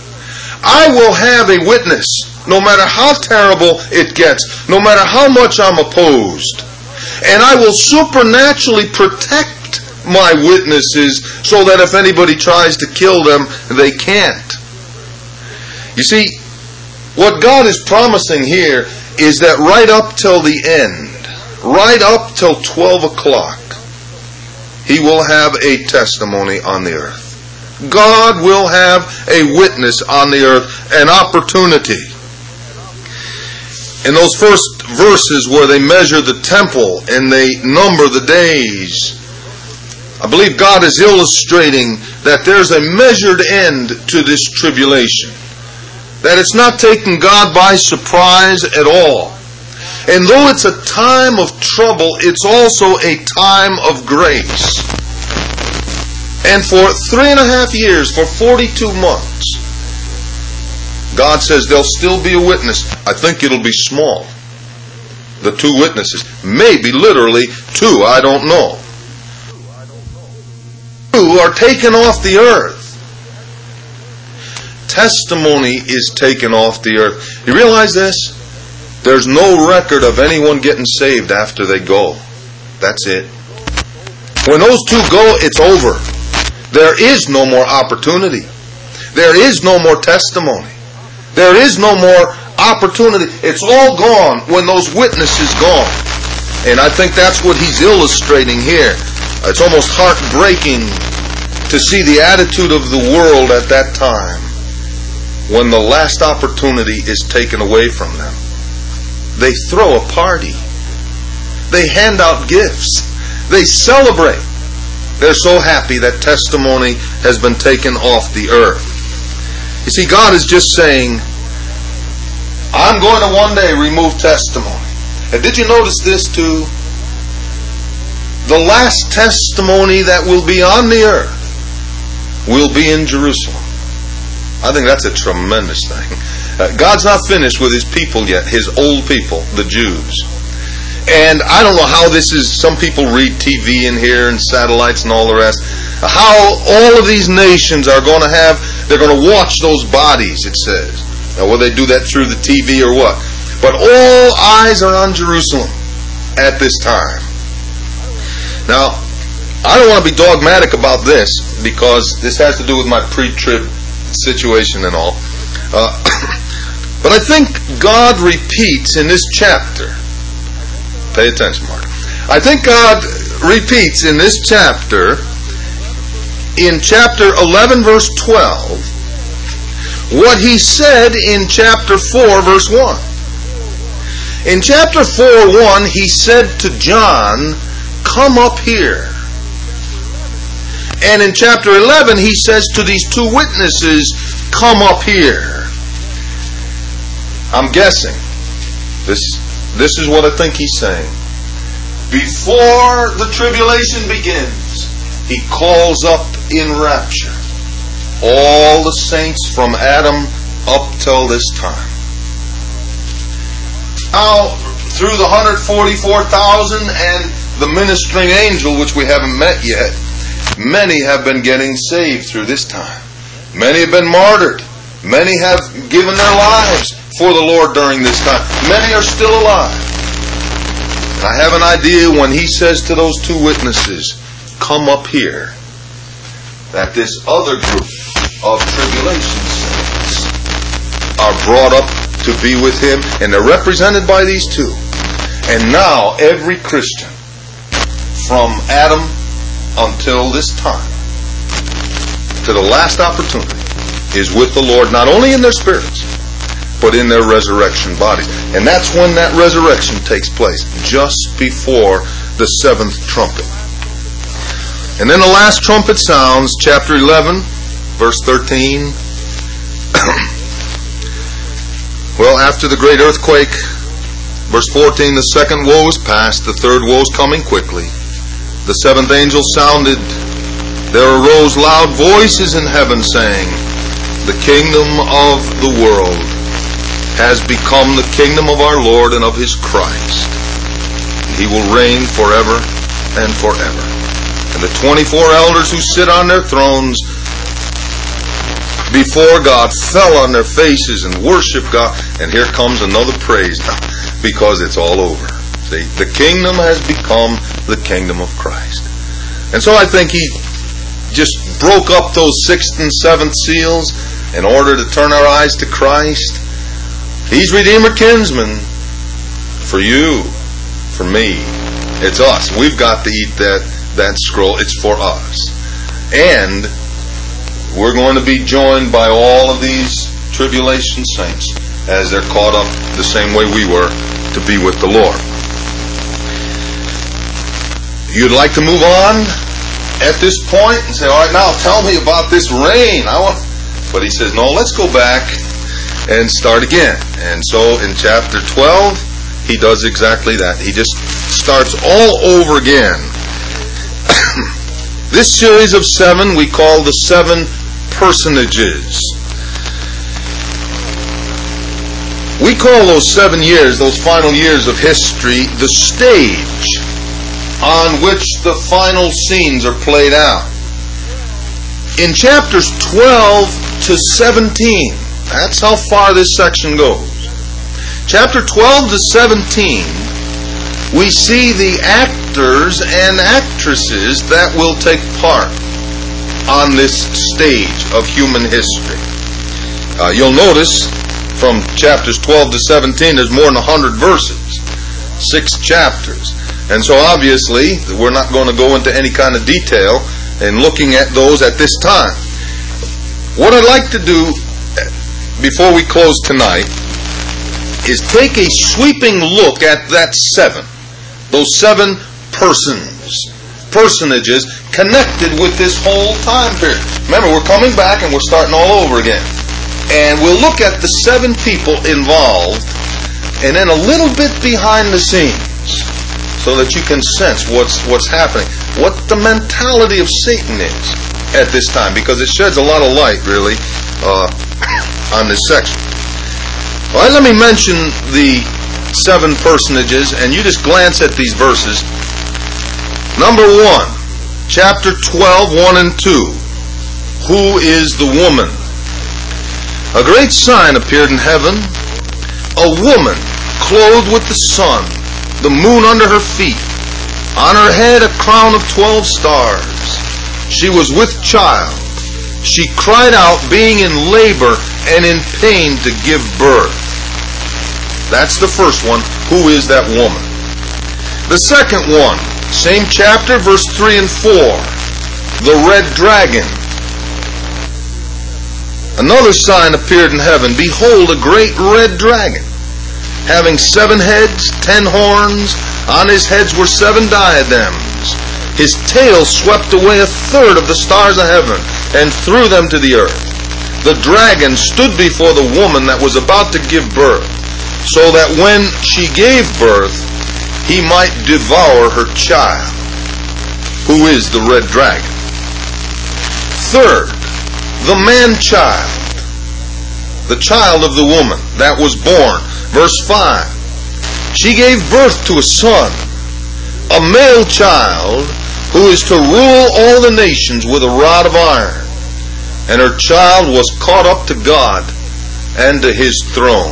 I will have a witness, no matter how terrible it gets, no matter how much I'm opposed. And I will supernaturally protect my witnesses so that if anybody tries to kill them, they can't. You see, what God is promising here is that right up till the end, right up till 12 o'clock, He will have a testimony on the earth. God will have a witness on the earth, an opportunity. In those first verses where they measure the temple and they number the days, I believe God is illustrating that there's a measured end to this tribulation. That it's not taking God by surprise at all. And though it's a time of trouble, it's also a time of grace. And for 3.5 years, for 42 months, God says there'll still be a witness. I think it'll be small. The 2 witnesses. Maybe literally 2, I don't know. 2 are taken off the earth. Testimony is taken off the earth. You realize this? There's no record of anyone getting saved after they go. That's it. When those 2 go, it's over. There is no more opportunity. There is no more testimony. There is no more opportunity. It's all gone when those witnesses gone. And I think that's what He's illustrating here. It's almost heartbreaking to see the attitude of the world at that time when the last opportunity is taken away from them. They throw a party. They hand out gifts. They celebrate. They're so happy that testimony has been taken off the earth. You see, God is just saying, I'm going to one day remove testimony. And did you notice this too? The last testimony that will be on the earth will be in Jerusalem. I think that's a tremendous thing. God's not finished with His people yet, His old people, the Jews. And I don't know how this is, some people read TV in here and satellites and all the rest, how all of these nations are going to have, they're going to watch those bodies, it says. Now, will they do that through the TV or what? But all eyes are on Jerusalem at this time. Now, I don't want to be dogmatic about this because this has to do with my pre-trib situation and all. But I think God repeats in this chapter, pay attention, Mark. I think God repeats in this chapter in chapter 11, verse 12, what he said in chapter 4, verse 1. In chapter 4:1, he said to John, "Come up here." And in chapter 11, he says to these two witnesses, "Come up here." I'm guessing. This is what I think he's saying. Before the tribulation begins, he calls up in rapture all the saints from Adam up till this time. Now, through the 144,000 and the ministering angel, which we haven't met yet, many have been getting saved through this time. Many have been martyred. Many have given their lives for the Lord during this time. Many are still alive. And I have an idea when he says to those two witnesses, "Come up here," that this other group of tribulation saints are brought up to be with him, and they're represented by these two. And now every Christian from Adam until this time, to the last opportunity, is with the Lord, not only in their spirits, but in their resurrection bodies. And that's when that resurrection takes place, just before the seventh trumpet. And then the last trumpet sounds, chapter 11, verse 13. Well, after the great earthquake, verse 14, the second woe is past, the third woe is coming quickly. The seventh angel sounded. There arose loud voices in heaven saying, "The kingdom of the world has become the kingdom of our Lord and of his Christ. He will reign forever and forever." And the 24 elders who sit on their thrones before God fell on their faces and worshiped God. And here comes another praise now, because it's all over. See, the kingdom has become the kingdom of Christ. And so I think he just broke up those sixth and seventh seals in order to turn our eyes to Christ. He's Redeemer Kinsman for you, for me. It's us. We've got to eat that scroll. It's for us. And we're going to be joined by all of these tribulation saints as they're caught up the same way we were to be with the Lord. You'd like to move on at this point and say, "All right, now tell me about this rain." But he says, "No, let's go back and start again." And so in chapter 12, he does exactly that. He just starts all over again. This series of 7 we call the 7 personages. We call those 7 years, those final years of history, the stage on which the final scenes are played out. In chapters 12 to 17, that's how far this section goes. Chapter 12 to 17, we see the actors and actresses that will take part on this stage of human history. You'll notice from chapters 12 to 17, there's more than 100 verses, 6 chapters. And so obviously, we're not going to go into any kind of detail in looking at those at this time. What I'd like to do before we close tonight is take a sweeping look at that 7. Those 7 personages connected with this whole time period. Remember, we're coming back and we're starting all over again. And we'll look at the 7 people involved and then a little bit behind the scenes so that you can sense what's happening, what the mentality of Satan is at this time, because it sheds a lot of light, really, on this section. All right, let me mention the 7 personages, and you just glance at these verses. Number 1, chapter 12, 1 and 2. Who is the woman? A great sign appeared in heaven, a woman clothed with the sun, the moon under her feet, on her head a crown of 12 stars. She was with child. She cried out, being in labor and in pain to give birth. That's the first one. Who is that woman? The second one, same chapter, verse 3 and 4. the red dragon. Another sign appeared in heaven. Behold, a great red dragon, having 7 heads, 10 horns. On his heads were 7 diadems. His tail swept away 1/3 of the stars of heaven and threw them to the earth. The dragon stood before the woman that was about to give birth, so that when she gave birth, he might devour her child, who is the red dragon. Third, the man-child, the child of the woman that was born. Verse 5, she gave birth to a son, a male child, who is to rule all the nations with a rod of iron. And her child was caught up to God and to his throne.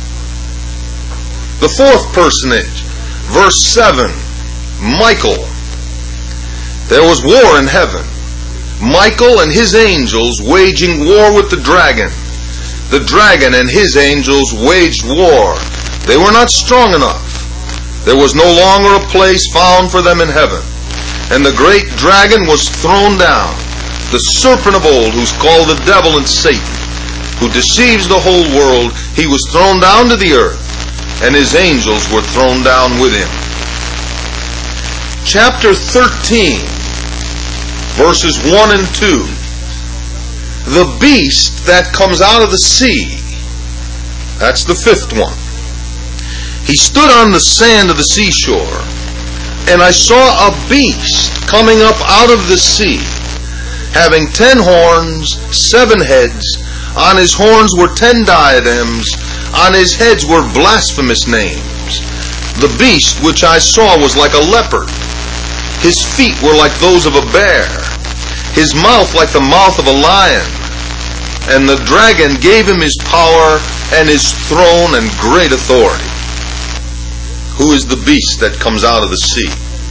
The fourth personage, verse 7, Michael. There was war in heaven. Michael and his angels waging war with the dragon. The dragon and his angels waged war. They were not strong enough. There was no longer a place found for them in heaven. And the great dragon was thrown down, the serpent of old, who's called the devil and Satan, who deceives the whole world. He was thrown down to the earth, and his angels were thrown down with him. Chapter 13, verses 1 and 2. The beast that comes out of the sea. That's the fifth one. He stood on the sand of the seashore, and I saw a beast coming up out of the sea, having 10 horns, 7 heads. On his horns were 10 diadems. On his heads were blasphemous names. The beast which I saw was like a leopard. His feet were like those of a bear. His mouth like the mouth of a lion. And the dragon gave him his power and his throne and great authority. Who is the beast that comes out of the sea?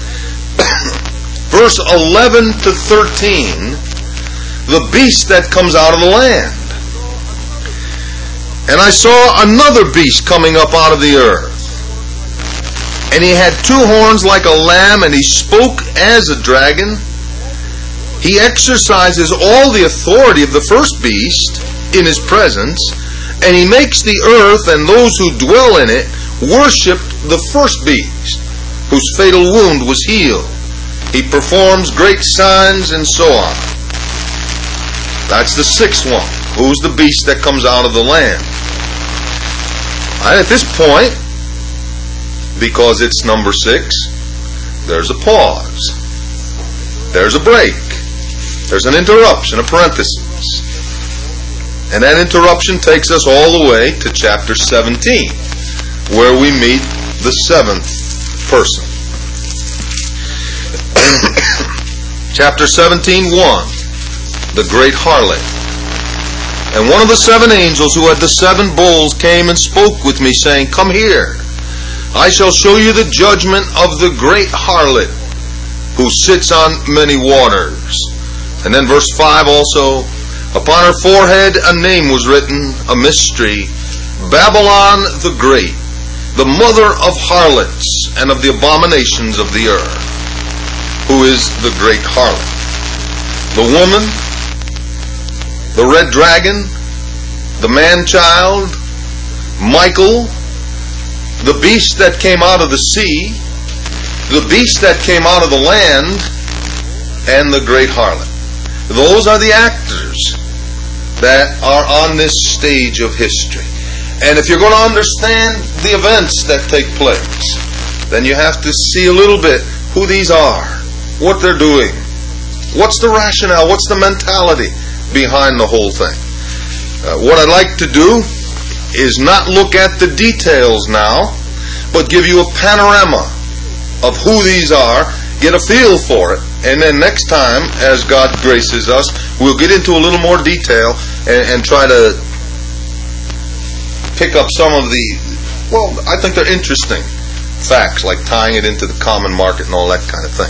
Verse 11 to 13, the beast that comes out of the land. And I saw another beast coming up out of the earth. And he had 2 horns like a lamb, and he spoke as a dragon. He exercises all the authority of the first beast in his presence, and he makes the earth and those who dwell in it worship the first beast, whose fatal wound was healed. He performs great signs and so on. That's the 6th one. Who's the beast that comes out of the land? And at this point, because it's number 6, there's a pause. There's a break. There's an interruption, a parenthesis. And that interruption takes us all the way to chapter 17, where we meet the 7th person. Chapter 17, 1, the great harlot. And one of the 7 angels who had the 7 bowls came and spoke with me, saying, Come here, I shall show you the judgment of the great harlot, who sits on many waters. And then verse 5 also, upon her forehead a name was written, a mystery, Babylon the Great, the mother of harlots and of the abominations of the earth. Who is the great harlot? The woman, the red dragon, the man-child, Michael, the beast that came out of the sea, the beast that came out of the land, and the great harlot. Those are the actors that are on this stage of history. And if you're going to understand the events that take place, then you have to see a little bit who these are, what they're doing, what's the rationale, what's the mentality behind the whole thing. What I'd like to do is not look at the details now, but give you a panorama of who these are, get a feel for it, and then next time, as God graces us, we'll get into a little more detail and try to pick up some of the, well, I think they're interesting facts, like tying it into the common market and all that kind of thing.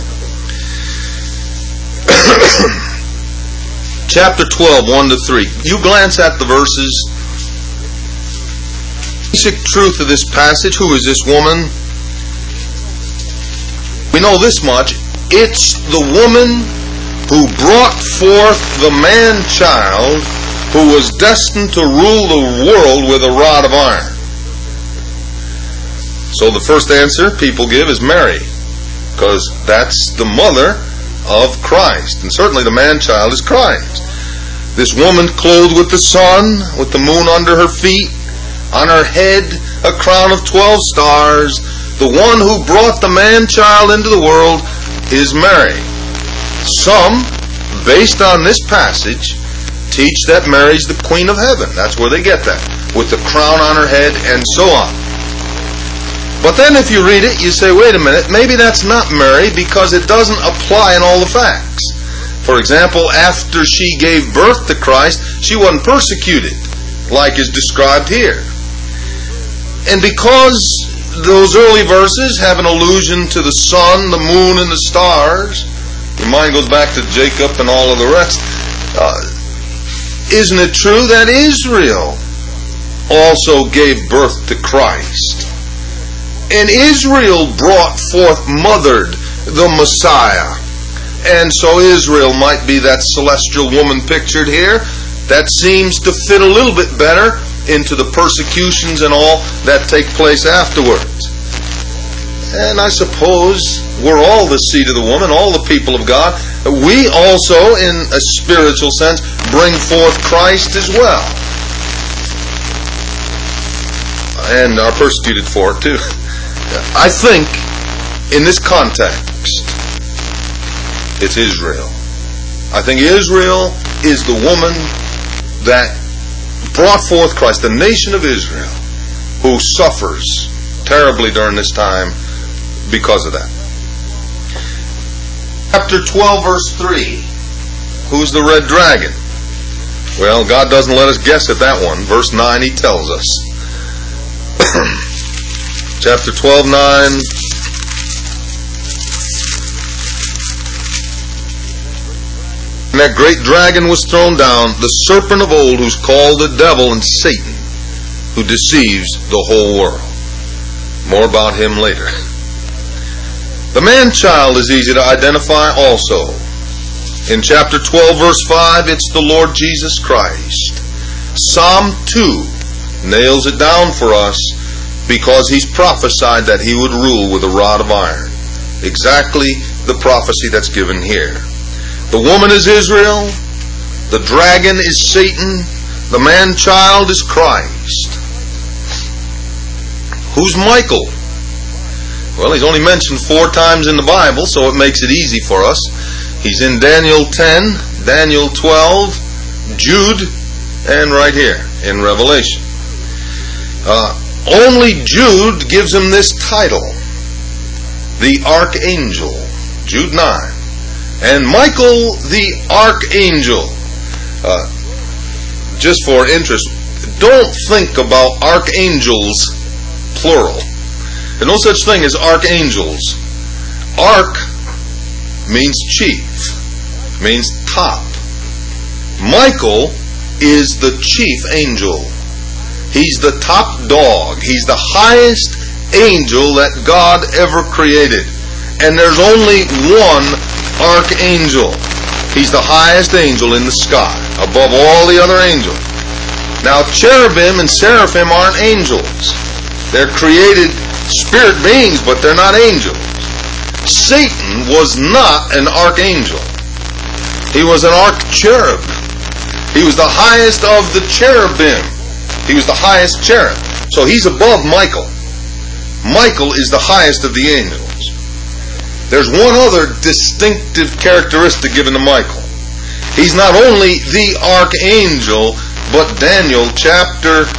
Chapter 12, 1 to 3. You glance at the verses. Basic truth of this passage. Who is this woman? We know this much. It's the woman who brought forth the man-child who was destined to rule the world with a rod of iron. So the first answer people give is Mary, because that's the mother of Christ, and certainly the man-child is Christ. This woman clothed with the sun, with the moon under her feet, on her head a crown of 12 stars, the one who brought the man-child into the world is Mary. Some, based on this passage, teach that Mary's the Queen of Heaven. That's where they get that, with the crown on her head and so on. But then if you read it, you say, wait a minute, maybe that's not Mary because it doesn't apply in all the facts. For example, after she gave birth to Christ, she wasn't persecuted, like is described here. And because those early verses have an allusion to the sun, the moon, and the stars, your mind goes back to Jacob and all of the rest. Isn't it true that Israel also gave birth to Christ? And Israel brought forth, mothered the Messiah. And so Israel might be that celestial woman pictured here. That seems to fit a little bit better into the persecutions and all that take place afterwards. And I suppose we're all the seed of the woman, all the people of God. We also, in a spiritual sense, bring forth Christ as well. And are persecuted for it too. I think, in this context, it's Israel. I think Israel is the woman that brought forth Christ, the nation of Israel, who suffers terribly during this time because of that. Chapter 12, verse 3. Who's the red dragon? Well, God doesn't let us guess at that one. Verse 9, He tells us. Chapter 12, 9. And that great dragon was thrown down, the serpent of old, who's called the devil and Satan, who deceives the whole world. More about him later. The man-child is easy to identify also. In chapter 12, verse 5, it's the Lord Jesus Christ. Psalm 2 nails it down for us because he's prophesied that he would rule with a rod of iron. Exactly the prophecy that's given here. The woman is Israel, the dragon is Satan, the man-child is Christ. Who's Michael? Well, he's only mentioned 4 times in the Bible, so it makes it easy for us. He's in Daniel 10, Daniel 12, Jude, and right here in Revelation. Only Jude gives him this title, the Archangel, Jude 9. And Michael the Archangel, just for interest, don't think about archangels, plural. There's no such thing as archangels. Arch means chief, means top. Michael is the chief angel. He's the top dog. He's the highest angel that God ever created. And there's only one archangel. He's the highest angel in the sky, above all the other angels. Now, cherubim and seraphim aren't angels. They're created spirit beings, but they're not angels. Satan was not an archangel. He was an arch-cherub. He was the highest of the cherubim. He was the highest cherub. So he's above Michael. Michael is the highest of the angels. There's one other distinctive characteristic given to Michael. He's not only the archangel, but Daniel chapter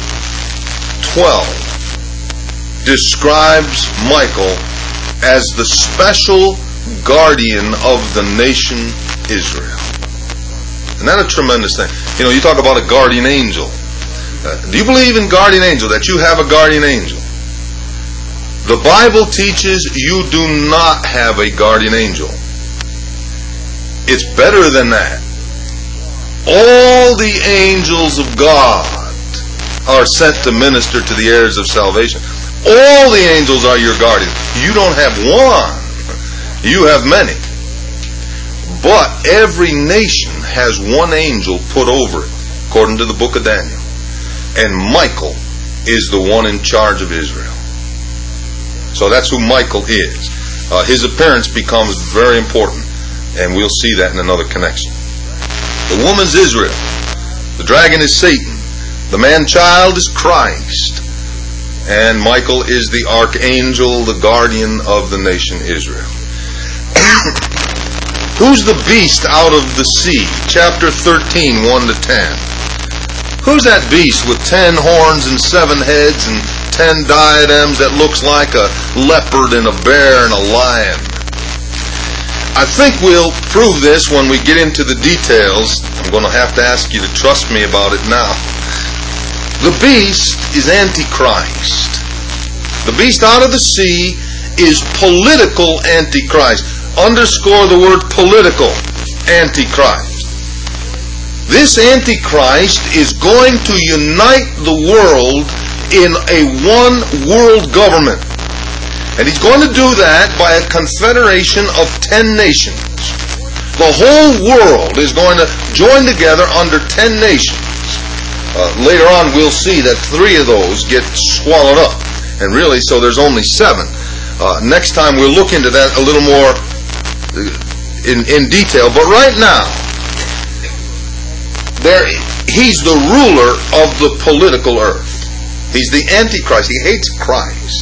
12 describes Michael as the special guardian of the nation Israel. Isn't that a tremendous thing? You know, you talk about a guardian angel. Do you believe in guardian angel, that you have a guardian angel? The Bible teaches you do not have a guardian angel. It's better than that. All the angels of God are sent to minister to the heirs of salvation. All the angels are your guardians. You don't have one. You have many. But every nation has one angel put over it, according to the book of Daniel. And Michael is the one in charge of Israel. So that's who Michael is. His appearance becomes very important, and we'll see that in another connection. The woman's Israel. The dragon is Satan. The man-child is Christ. And Michael is the archangel, the guardian of the nation Israel. Who's the beast out of the sea? Chapter 13, 1 to 10. Who's that beast with 10 horns and 7 heads and 10 diadems that looks like a leopard and a bear and a lion? I think we'll prove this when we get into the details. I'm going to have to ask you to trust me about it now. The beast is Antichrist. The beast out of the sea is political Antichrist. Underscore the word political Antichrist. This Antichrist is going to unite the world in a one world government. And he's going to do that by a confederation of 10 nations. The whole world is going to join together under 10 nations. Later on we'll see that 3 of those get swallowed up. And really, so there's only 7. Next time we'll look into that a little more in detail. But right now, he's the ruler of the political earth. He's the Antichrist. He hates Christ.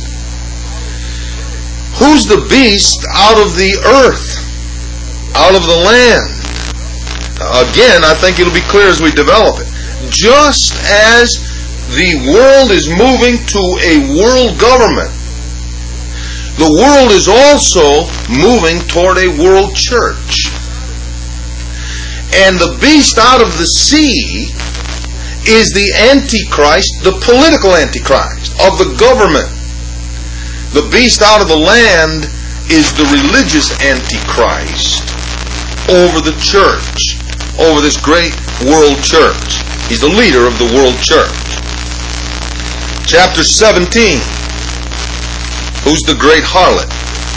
Who's the beast out of the earth? Out of the land? Again, I think it'll be clear as we develop it. Just as the world is moving to a world government, the world is also moving toward a world church. And the beast out of the sea is the Antichrist, the political Antichrist of the government. The beast out of the land is the religious Antichrist over the church, over this great world church. He's the leader of the world church. Chapter 17. Who's the great harlot?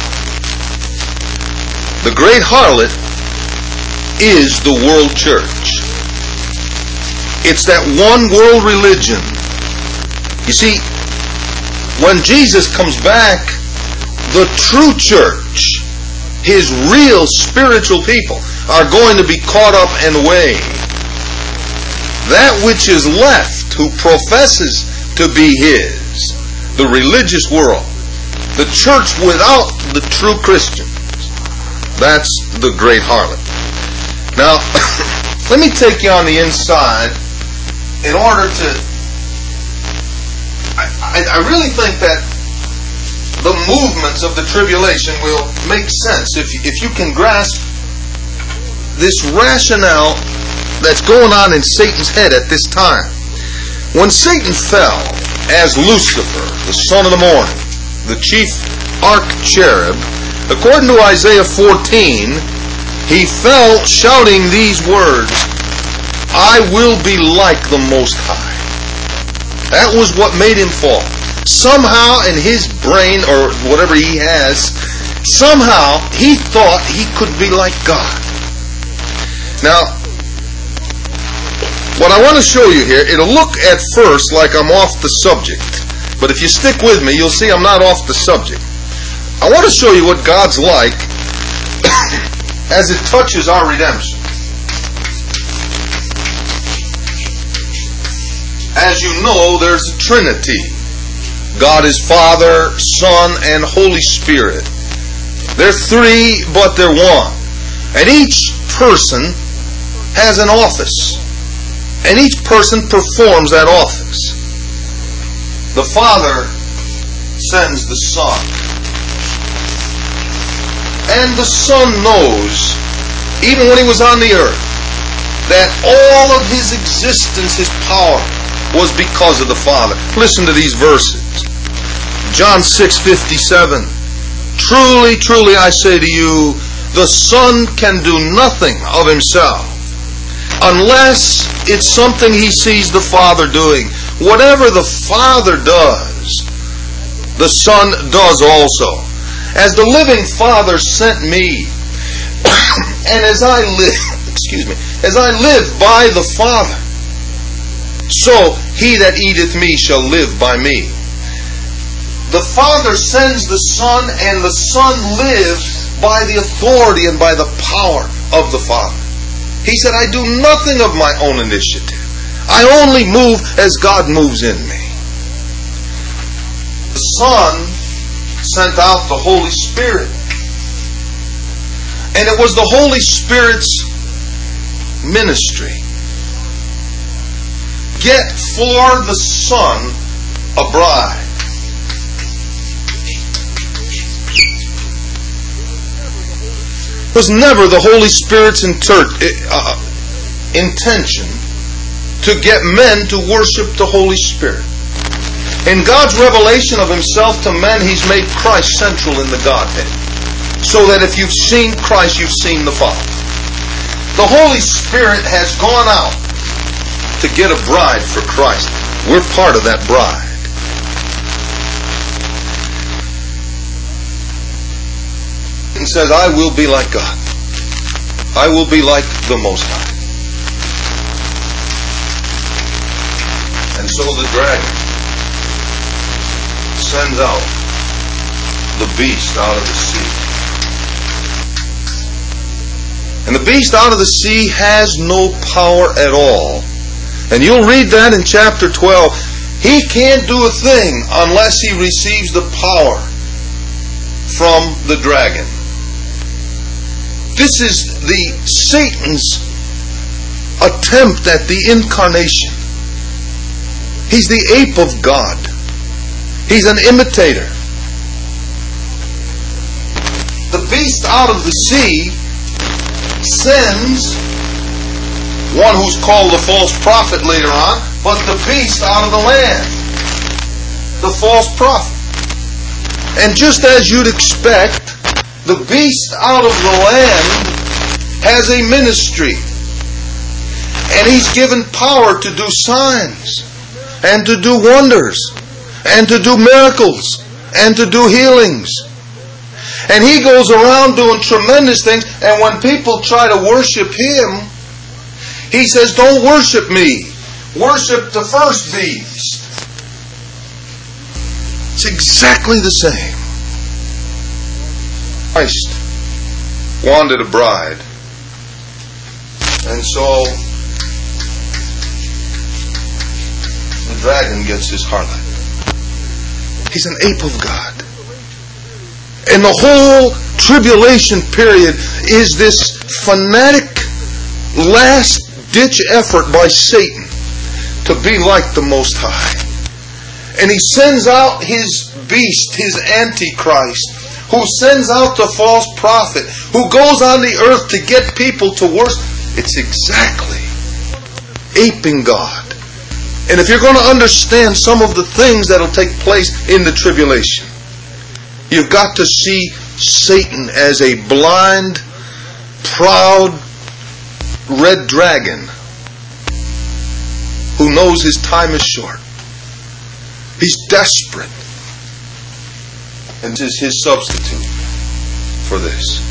The great harlot is the world church. It's that one world religion. You see, when Jesus comes back, the true church, his real spiritual people, are going to be caught up and weighed. That which is left, who professes to be his, the religious world, the church without the true Christians, that's the great harlot. Now, let me take you on the inside in order to... I really think that the movements of the tribulation will make sense if you can grasp this rationale that's going on in Satan's head at this time. When Satan fell as Lucifer, the son of the morning, the chief arch-cherub, according to Isaiah 14, he fell shouting these words, "I will be like the Most High." That was what made him fall. Somehow in his brain, or whatever he has, somehow he thought he could be like God. Now, what I want to show you here, it'll look at first like I'm off the subject. But if you stick with me, you'll see I'm not off the subject. I want to show you what God's like as it touches our redemption. As you know, there's a Trinity. God is Father, Son, and Holy Spirit. They're 3, but they're 1. And each person has an office. And each person performs that office. The Father sends the Son. And the Son knows, even when he was on the earth, that all of his existence, his power, was because of the Father. Listen to these verses. John 6:57. Truly, truly, I say to you, the Son can do nothing of himself unless it's something he sees the Father doing. Whatever the Father does, the Son does also. As the living Father sent me, And as I live, as I live by the Father, so he that eateth me shall live by me. The Father sends the Son, and the Son lives by the authority and by the power of the Father. He said, I do nothing of my own initiative. I only move as God moves in me. The Son sent out the Holy Spirit. And it was the Holy Spirit's ministry. Get for the Son a bride. It was never the Holy Spirit's intention to get men to worship the Holy Spirit. In God's revelation of Himself to men, He's made Christ central in the Godhead. So that if you've seen Christ, you've seen the Father. The Holy Spirit has gone out to get a bride for Christ. We're part of that bride. And says, I will be like God. I will be like the Most High. And so the dragon sends out the beast out of the sea. And the beast out of the sea has no power at all. And you'll read that in chapter 12. He can't do a thing unless he receives the power from the dragon. This is Satan's attempt at the incarnation. He's the ape of God. He's an imitator. The beast out of the sea sends one who's called the false prophet later on, but the beast out of the land, the false prophet. And just as you'd expect, the beast out of the land has a ministry. And he's given power to do signs, and to do wonders, and to do miracles, and to do healings. And he goes around doing tremendous things, and when people try to worship him, he says, don't worship me. Worship the first beast. It's exactly the same. Christ wanted a bride. And so the dragon gets his harlot. He's an ape of God. And the whole tribulation period is this fanatic last-ditch effort by Satan to be like the Most High. And he sends out his beast, his Antichrist, who sends out the false prophet, who goes on the earth to get people to worship. It's exactly aping God. And if you're going to understand some of the things that will take place in the tribulation, you've got to see Satan as a blind, proud, red dragon who knows his time is short. He's desperate. And this is his substitute for this.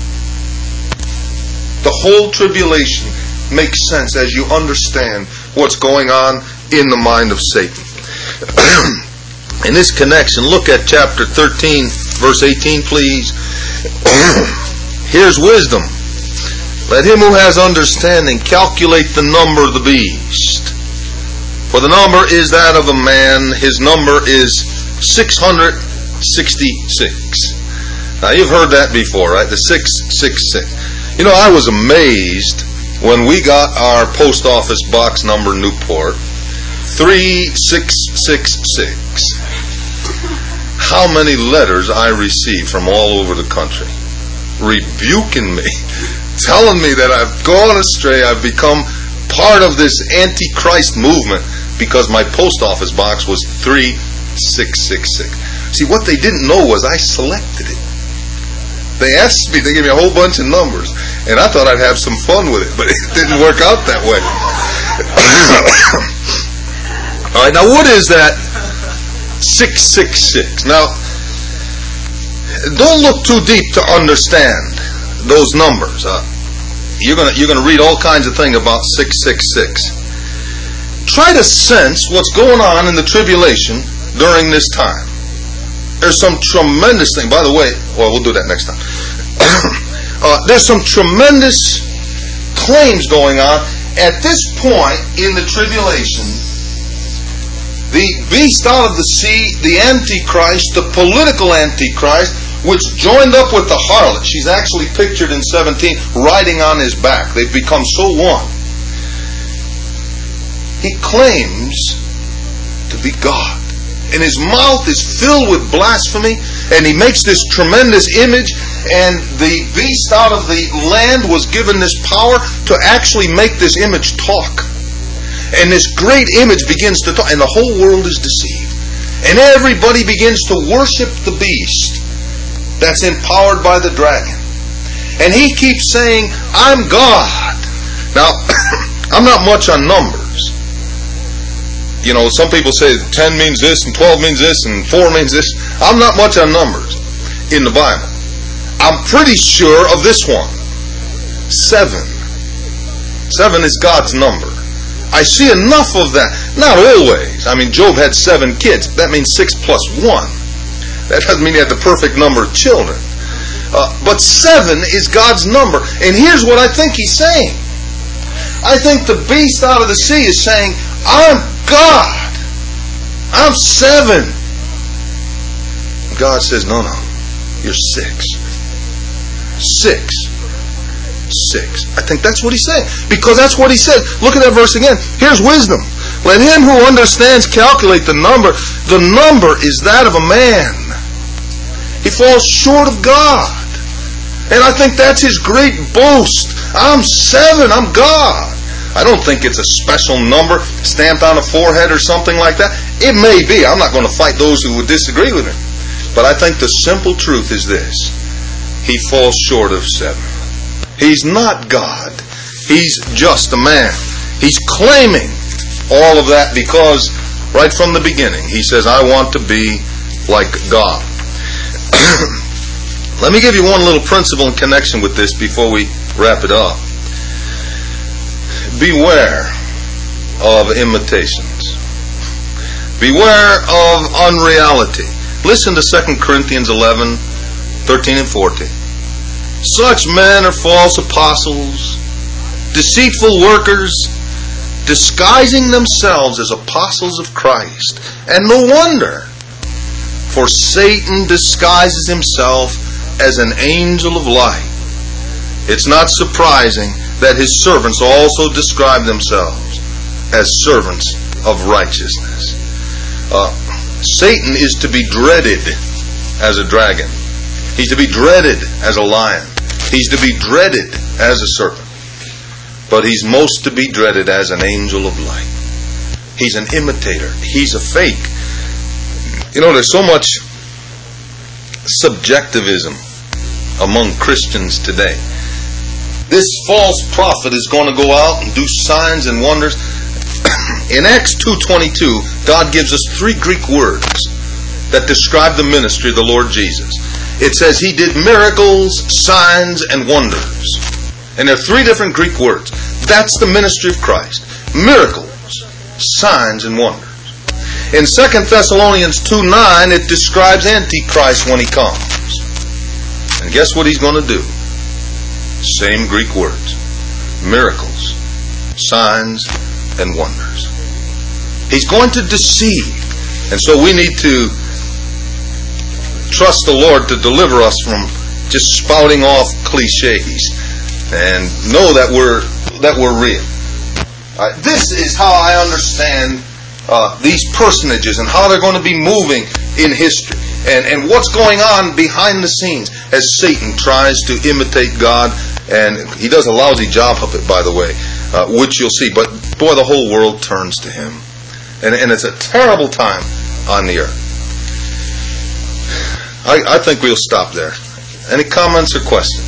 The whole tribulation makes sense as you understand what's going on in the mind of Satan. In this connection, look at chapter 13, verse 18, please. Here's wisdom. Let him who has understanding calculate the number of the beast. For the number is that of a man. His number is 666. Now, you've heard that before, right? The 666. You know, I was amazed when we got our post office box number Newport, 3666. How many letters I received from all over the country, rebuking me, telling me that I've gone astray, I've become part of this Antichrist movement because my post office box was 3666. See, what they didn't know was I selected it. They asked me, they gave me a whole bunch of numbers, and I thought I'd have some fun with it, but it didn't work out that way. All right, now what is that 666? Now, don't look too deep to understand those numbers. You're gonna read all kinds of things about 666. Try to sense what's going on in the tribulation during this time. There's some tremendous thing. By the way, well, we'll do that next time. There's some tremendous claims going on at this point in the tribulation. The beast out of the sea, the Antichrist, the political Antichrist, which joined up with the harlot. She's actually pictured in 17 riding on his back. They've become so one. He claims to be God. And his mouth is filled with blasphemy. And he makes this tremendous image. And the beast out of the land was given this power to actually make this image talk. And this great image begins to talk. And the whole world is deceived. And everybody begins to worship the beast that's empowered by the dragon. And he keeps saying, I'm God. Now, I'm not much on numbers. You know, some people say 10 means this, and 12 means this, and 4 means this. I'm not much on numbers in the Bible. I'm pretty sure of this one. 7. 7 is God's number. I see enough of that. Not always. I mean, Job had 7 kids. That means 6 plus 1. That doesn't mean he had the perfect number of children. But 7 is God's number. And here's what I think he's saying. I think the beast out of the sea is saying, I'm God. I'm 7. God says, no, you're 6. 6. I think that's what he's saying. Because that's what he said. Look at that verse again. Here's wisdom. Let him who understands calculate the number. The number is that of a man. He falls short of God. And I think that's his great boast. I'm 7. I'm God. I don't think it's a special number stamped on a forehead or something like that. It may be. I'm not going to fight those who would disagree with me. But I think the simple truth is this. He falls short of 7. He's not God. He's just a man. He's claiming all of that because right from the beginning he says, I want to be like God. Let me give you one little principle in connection with this before we wrap it up. Beware of imitations. Beware of unreality. Listen to 2 Corinthians 11, 13 and 14. Such men are false apostles, deceitful workers, disguising themselves as apostles of Christ. And no wonder, for Satan disguises himself as an angel of light. It's not surprising that his servants also describe themselves as servants of righteousness. Satan is to be dreaded as a dragon. He's to be dreaded as a lion. He's to be dreaded as a serpent. But he's most to be dreaded as an angel of light. He's an imitator. He's a fake. You know, there's so much subjectivism among Christians today. This false prophet is going to go out and do signs and wonders. In Acts 2:22, God gives us 3 Greek words that describe the ministry of the Lord Jesus. It says he did miracles, signs, and wonders. And there are 3 different Greek words. That's the ministry of Christ. Miracles, signs, and wonders. In 2 Thessalonians 2:9, it describes Antichrist when he comes. And guess what he's going to do? Same Greek words. Miracles, signs, and wonders. He's going to deceive. And so we need to trust the Lord to deliver us from just spouting off cliches and know that we're real. This is how I understand these personages and how they're going to be moving in history and what's going on behind the scenes as Satan tries to imitate God. And he does a lousy job of it, by the way, which you'll see. But boy, the whole world turns to him. And it's a terrible time on the earth. I think we'll stop there. Any comments or questions?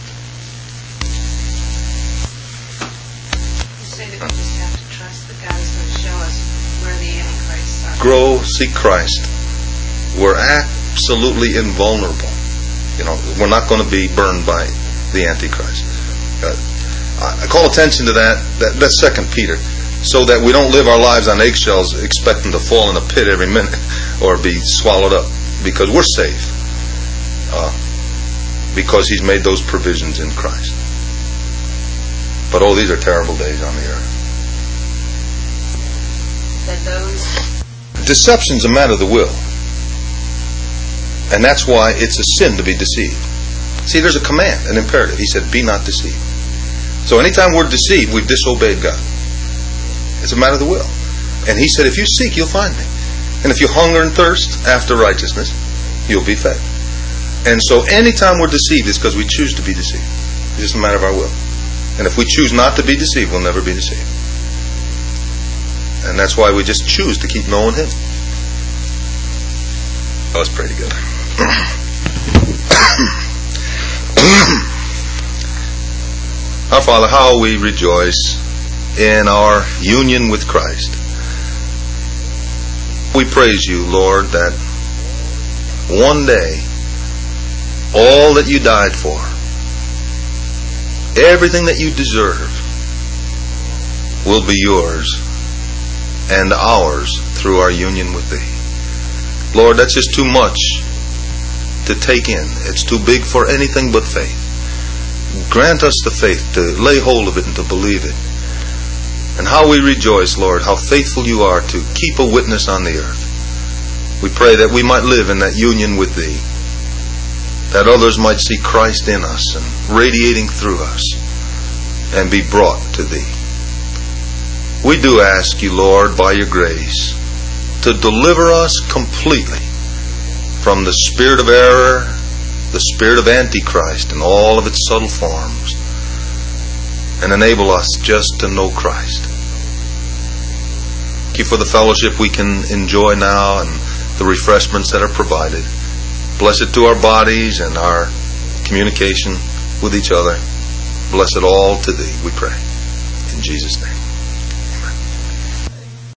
You say that we just have to trust that God is going to show us where the Antichrist are. Grow, seek Christ. We're absolutely invulnerable. You know, we're not going to be burned by the Antichrist. I call attention to that's 2 Peter, so that we don't live our lives on eggshells expecting to fall in a pit every minute or be swallowed up, because we're safe because He's made those provisions in Christ. But these are terrible days on the earth. Deception's a matter of the will, and that's why it's a sin to be deceived. See, there's a command, an imperative. He said, "Be not deceived." So anytime we're deceived, we've disobeyed God. It's a matter of the will. And He said, if you seek, you'll find me. And if you hunger and thirst after righteousness, you'll be fed. And so anytime we're deceived, it's because we choose to be deceived. It's just a matter of our will. And if we choose not to be deceived, we'll never be deceived. And that's why we just choose to keep knowing Him. Let's pray together. Our Father, how we rejoice in our union with Christ. We praise You, Lord, that one day all that You died for, everything that You deserve, will be Yours and ours through our union with Thee. Lord, that's just too much to take in. It's too big for anything but faith. Grant us the faith to lay hold of it and to believe it. And how we rejoice, Lord, how faithful You are to keep a witness on the earth. We pray that we might live in that union with Thee, that others might see Christ in us and radiating through us and be brought to Thee. We do ask You, Lord, by Your grace, to deliver us completely from the spirit of error, the spirit of Antichrist in all of its subtle forms, and enable us just to know Christ. Thank You for the fellowship we can enjoy now and the refreshments that are provided. Bless it to our bodies and our communication with each other. Bless it all to Thee, we pray. In Jesus' name.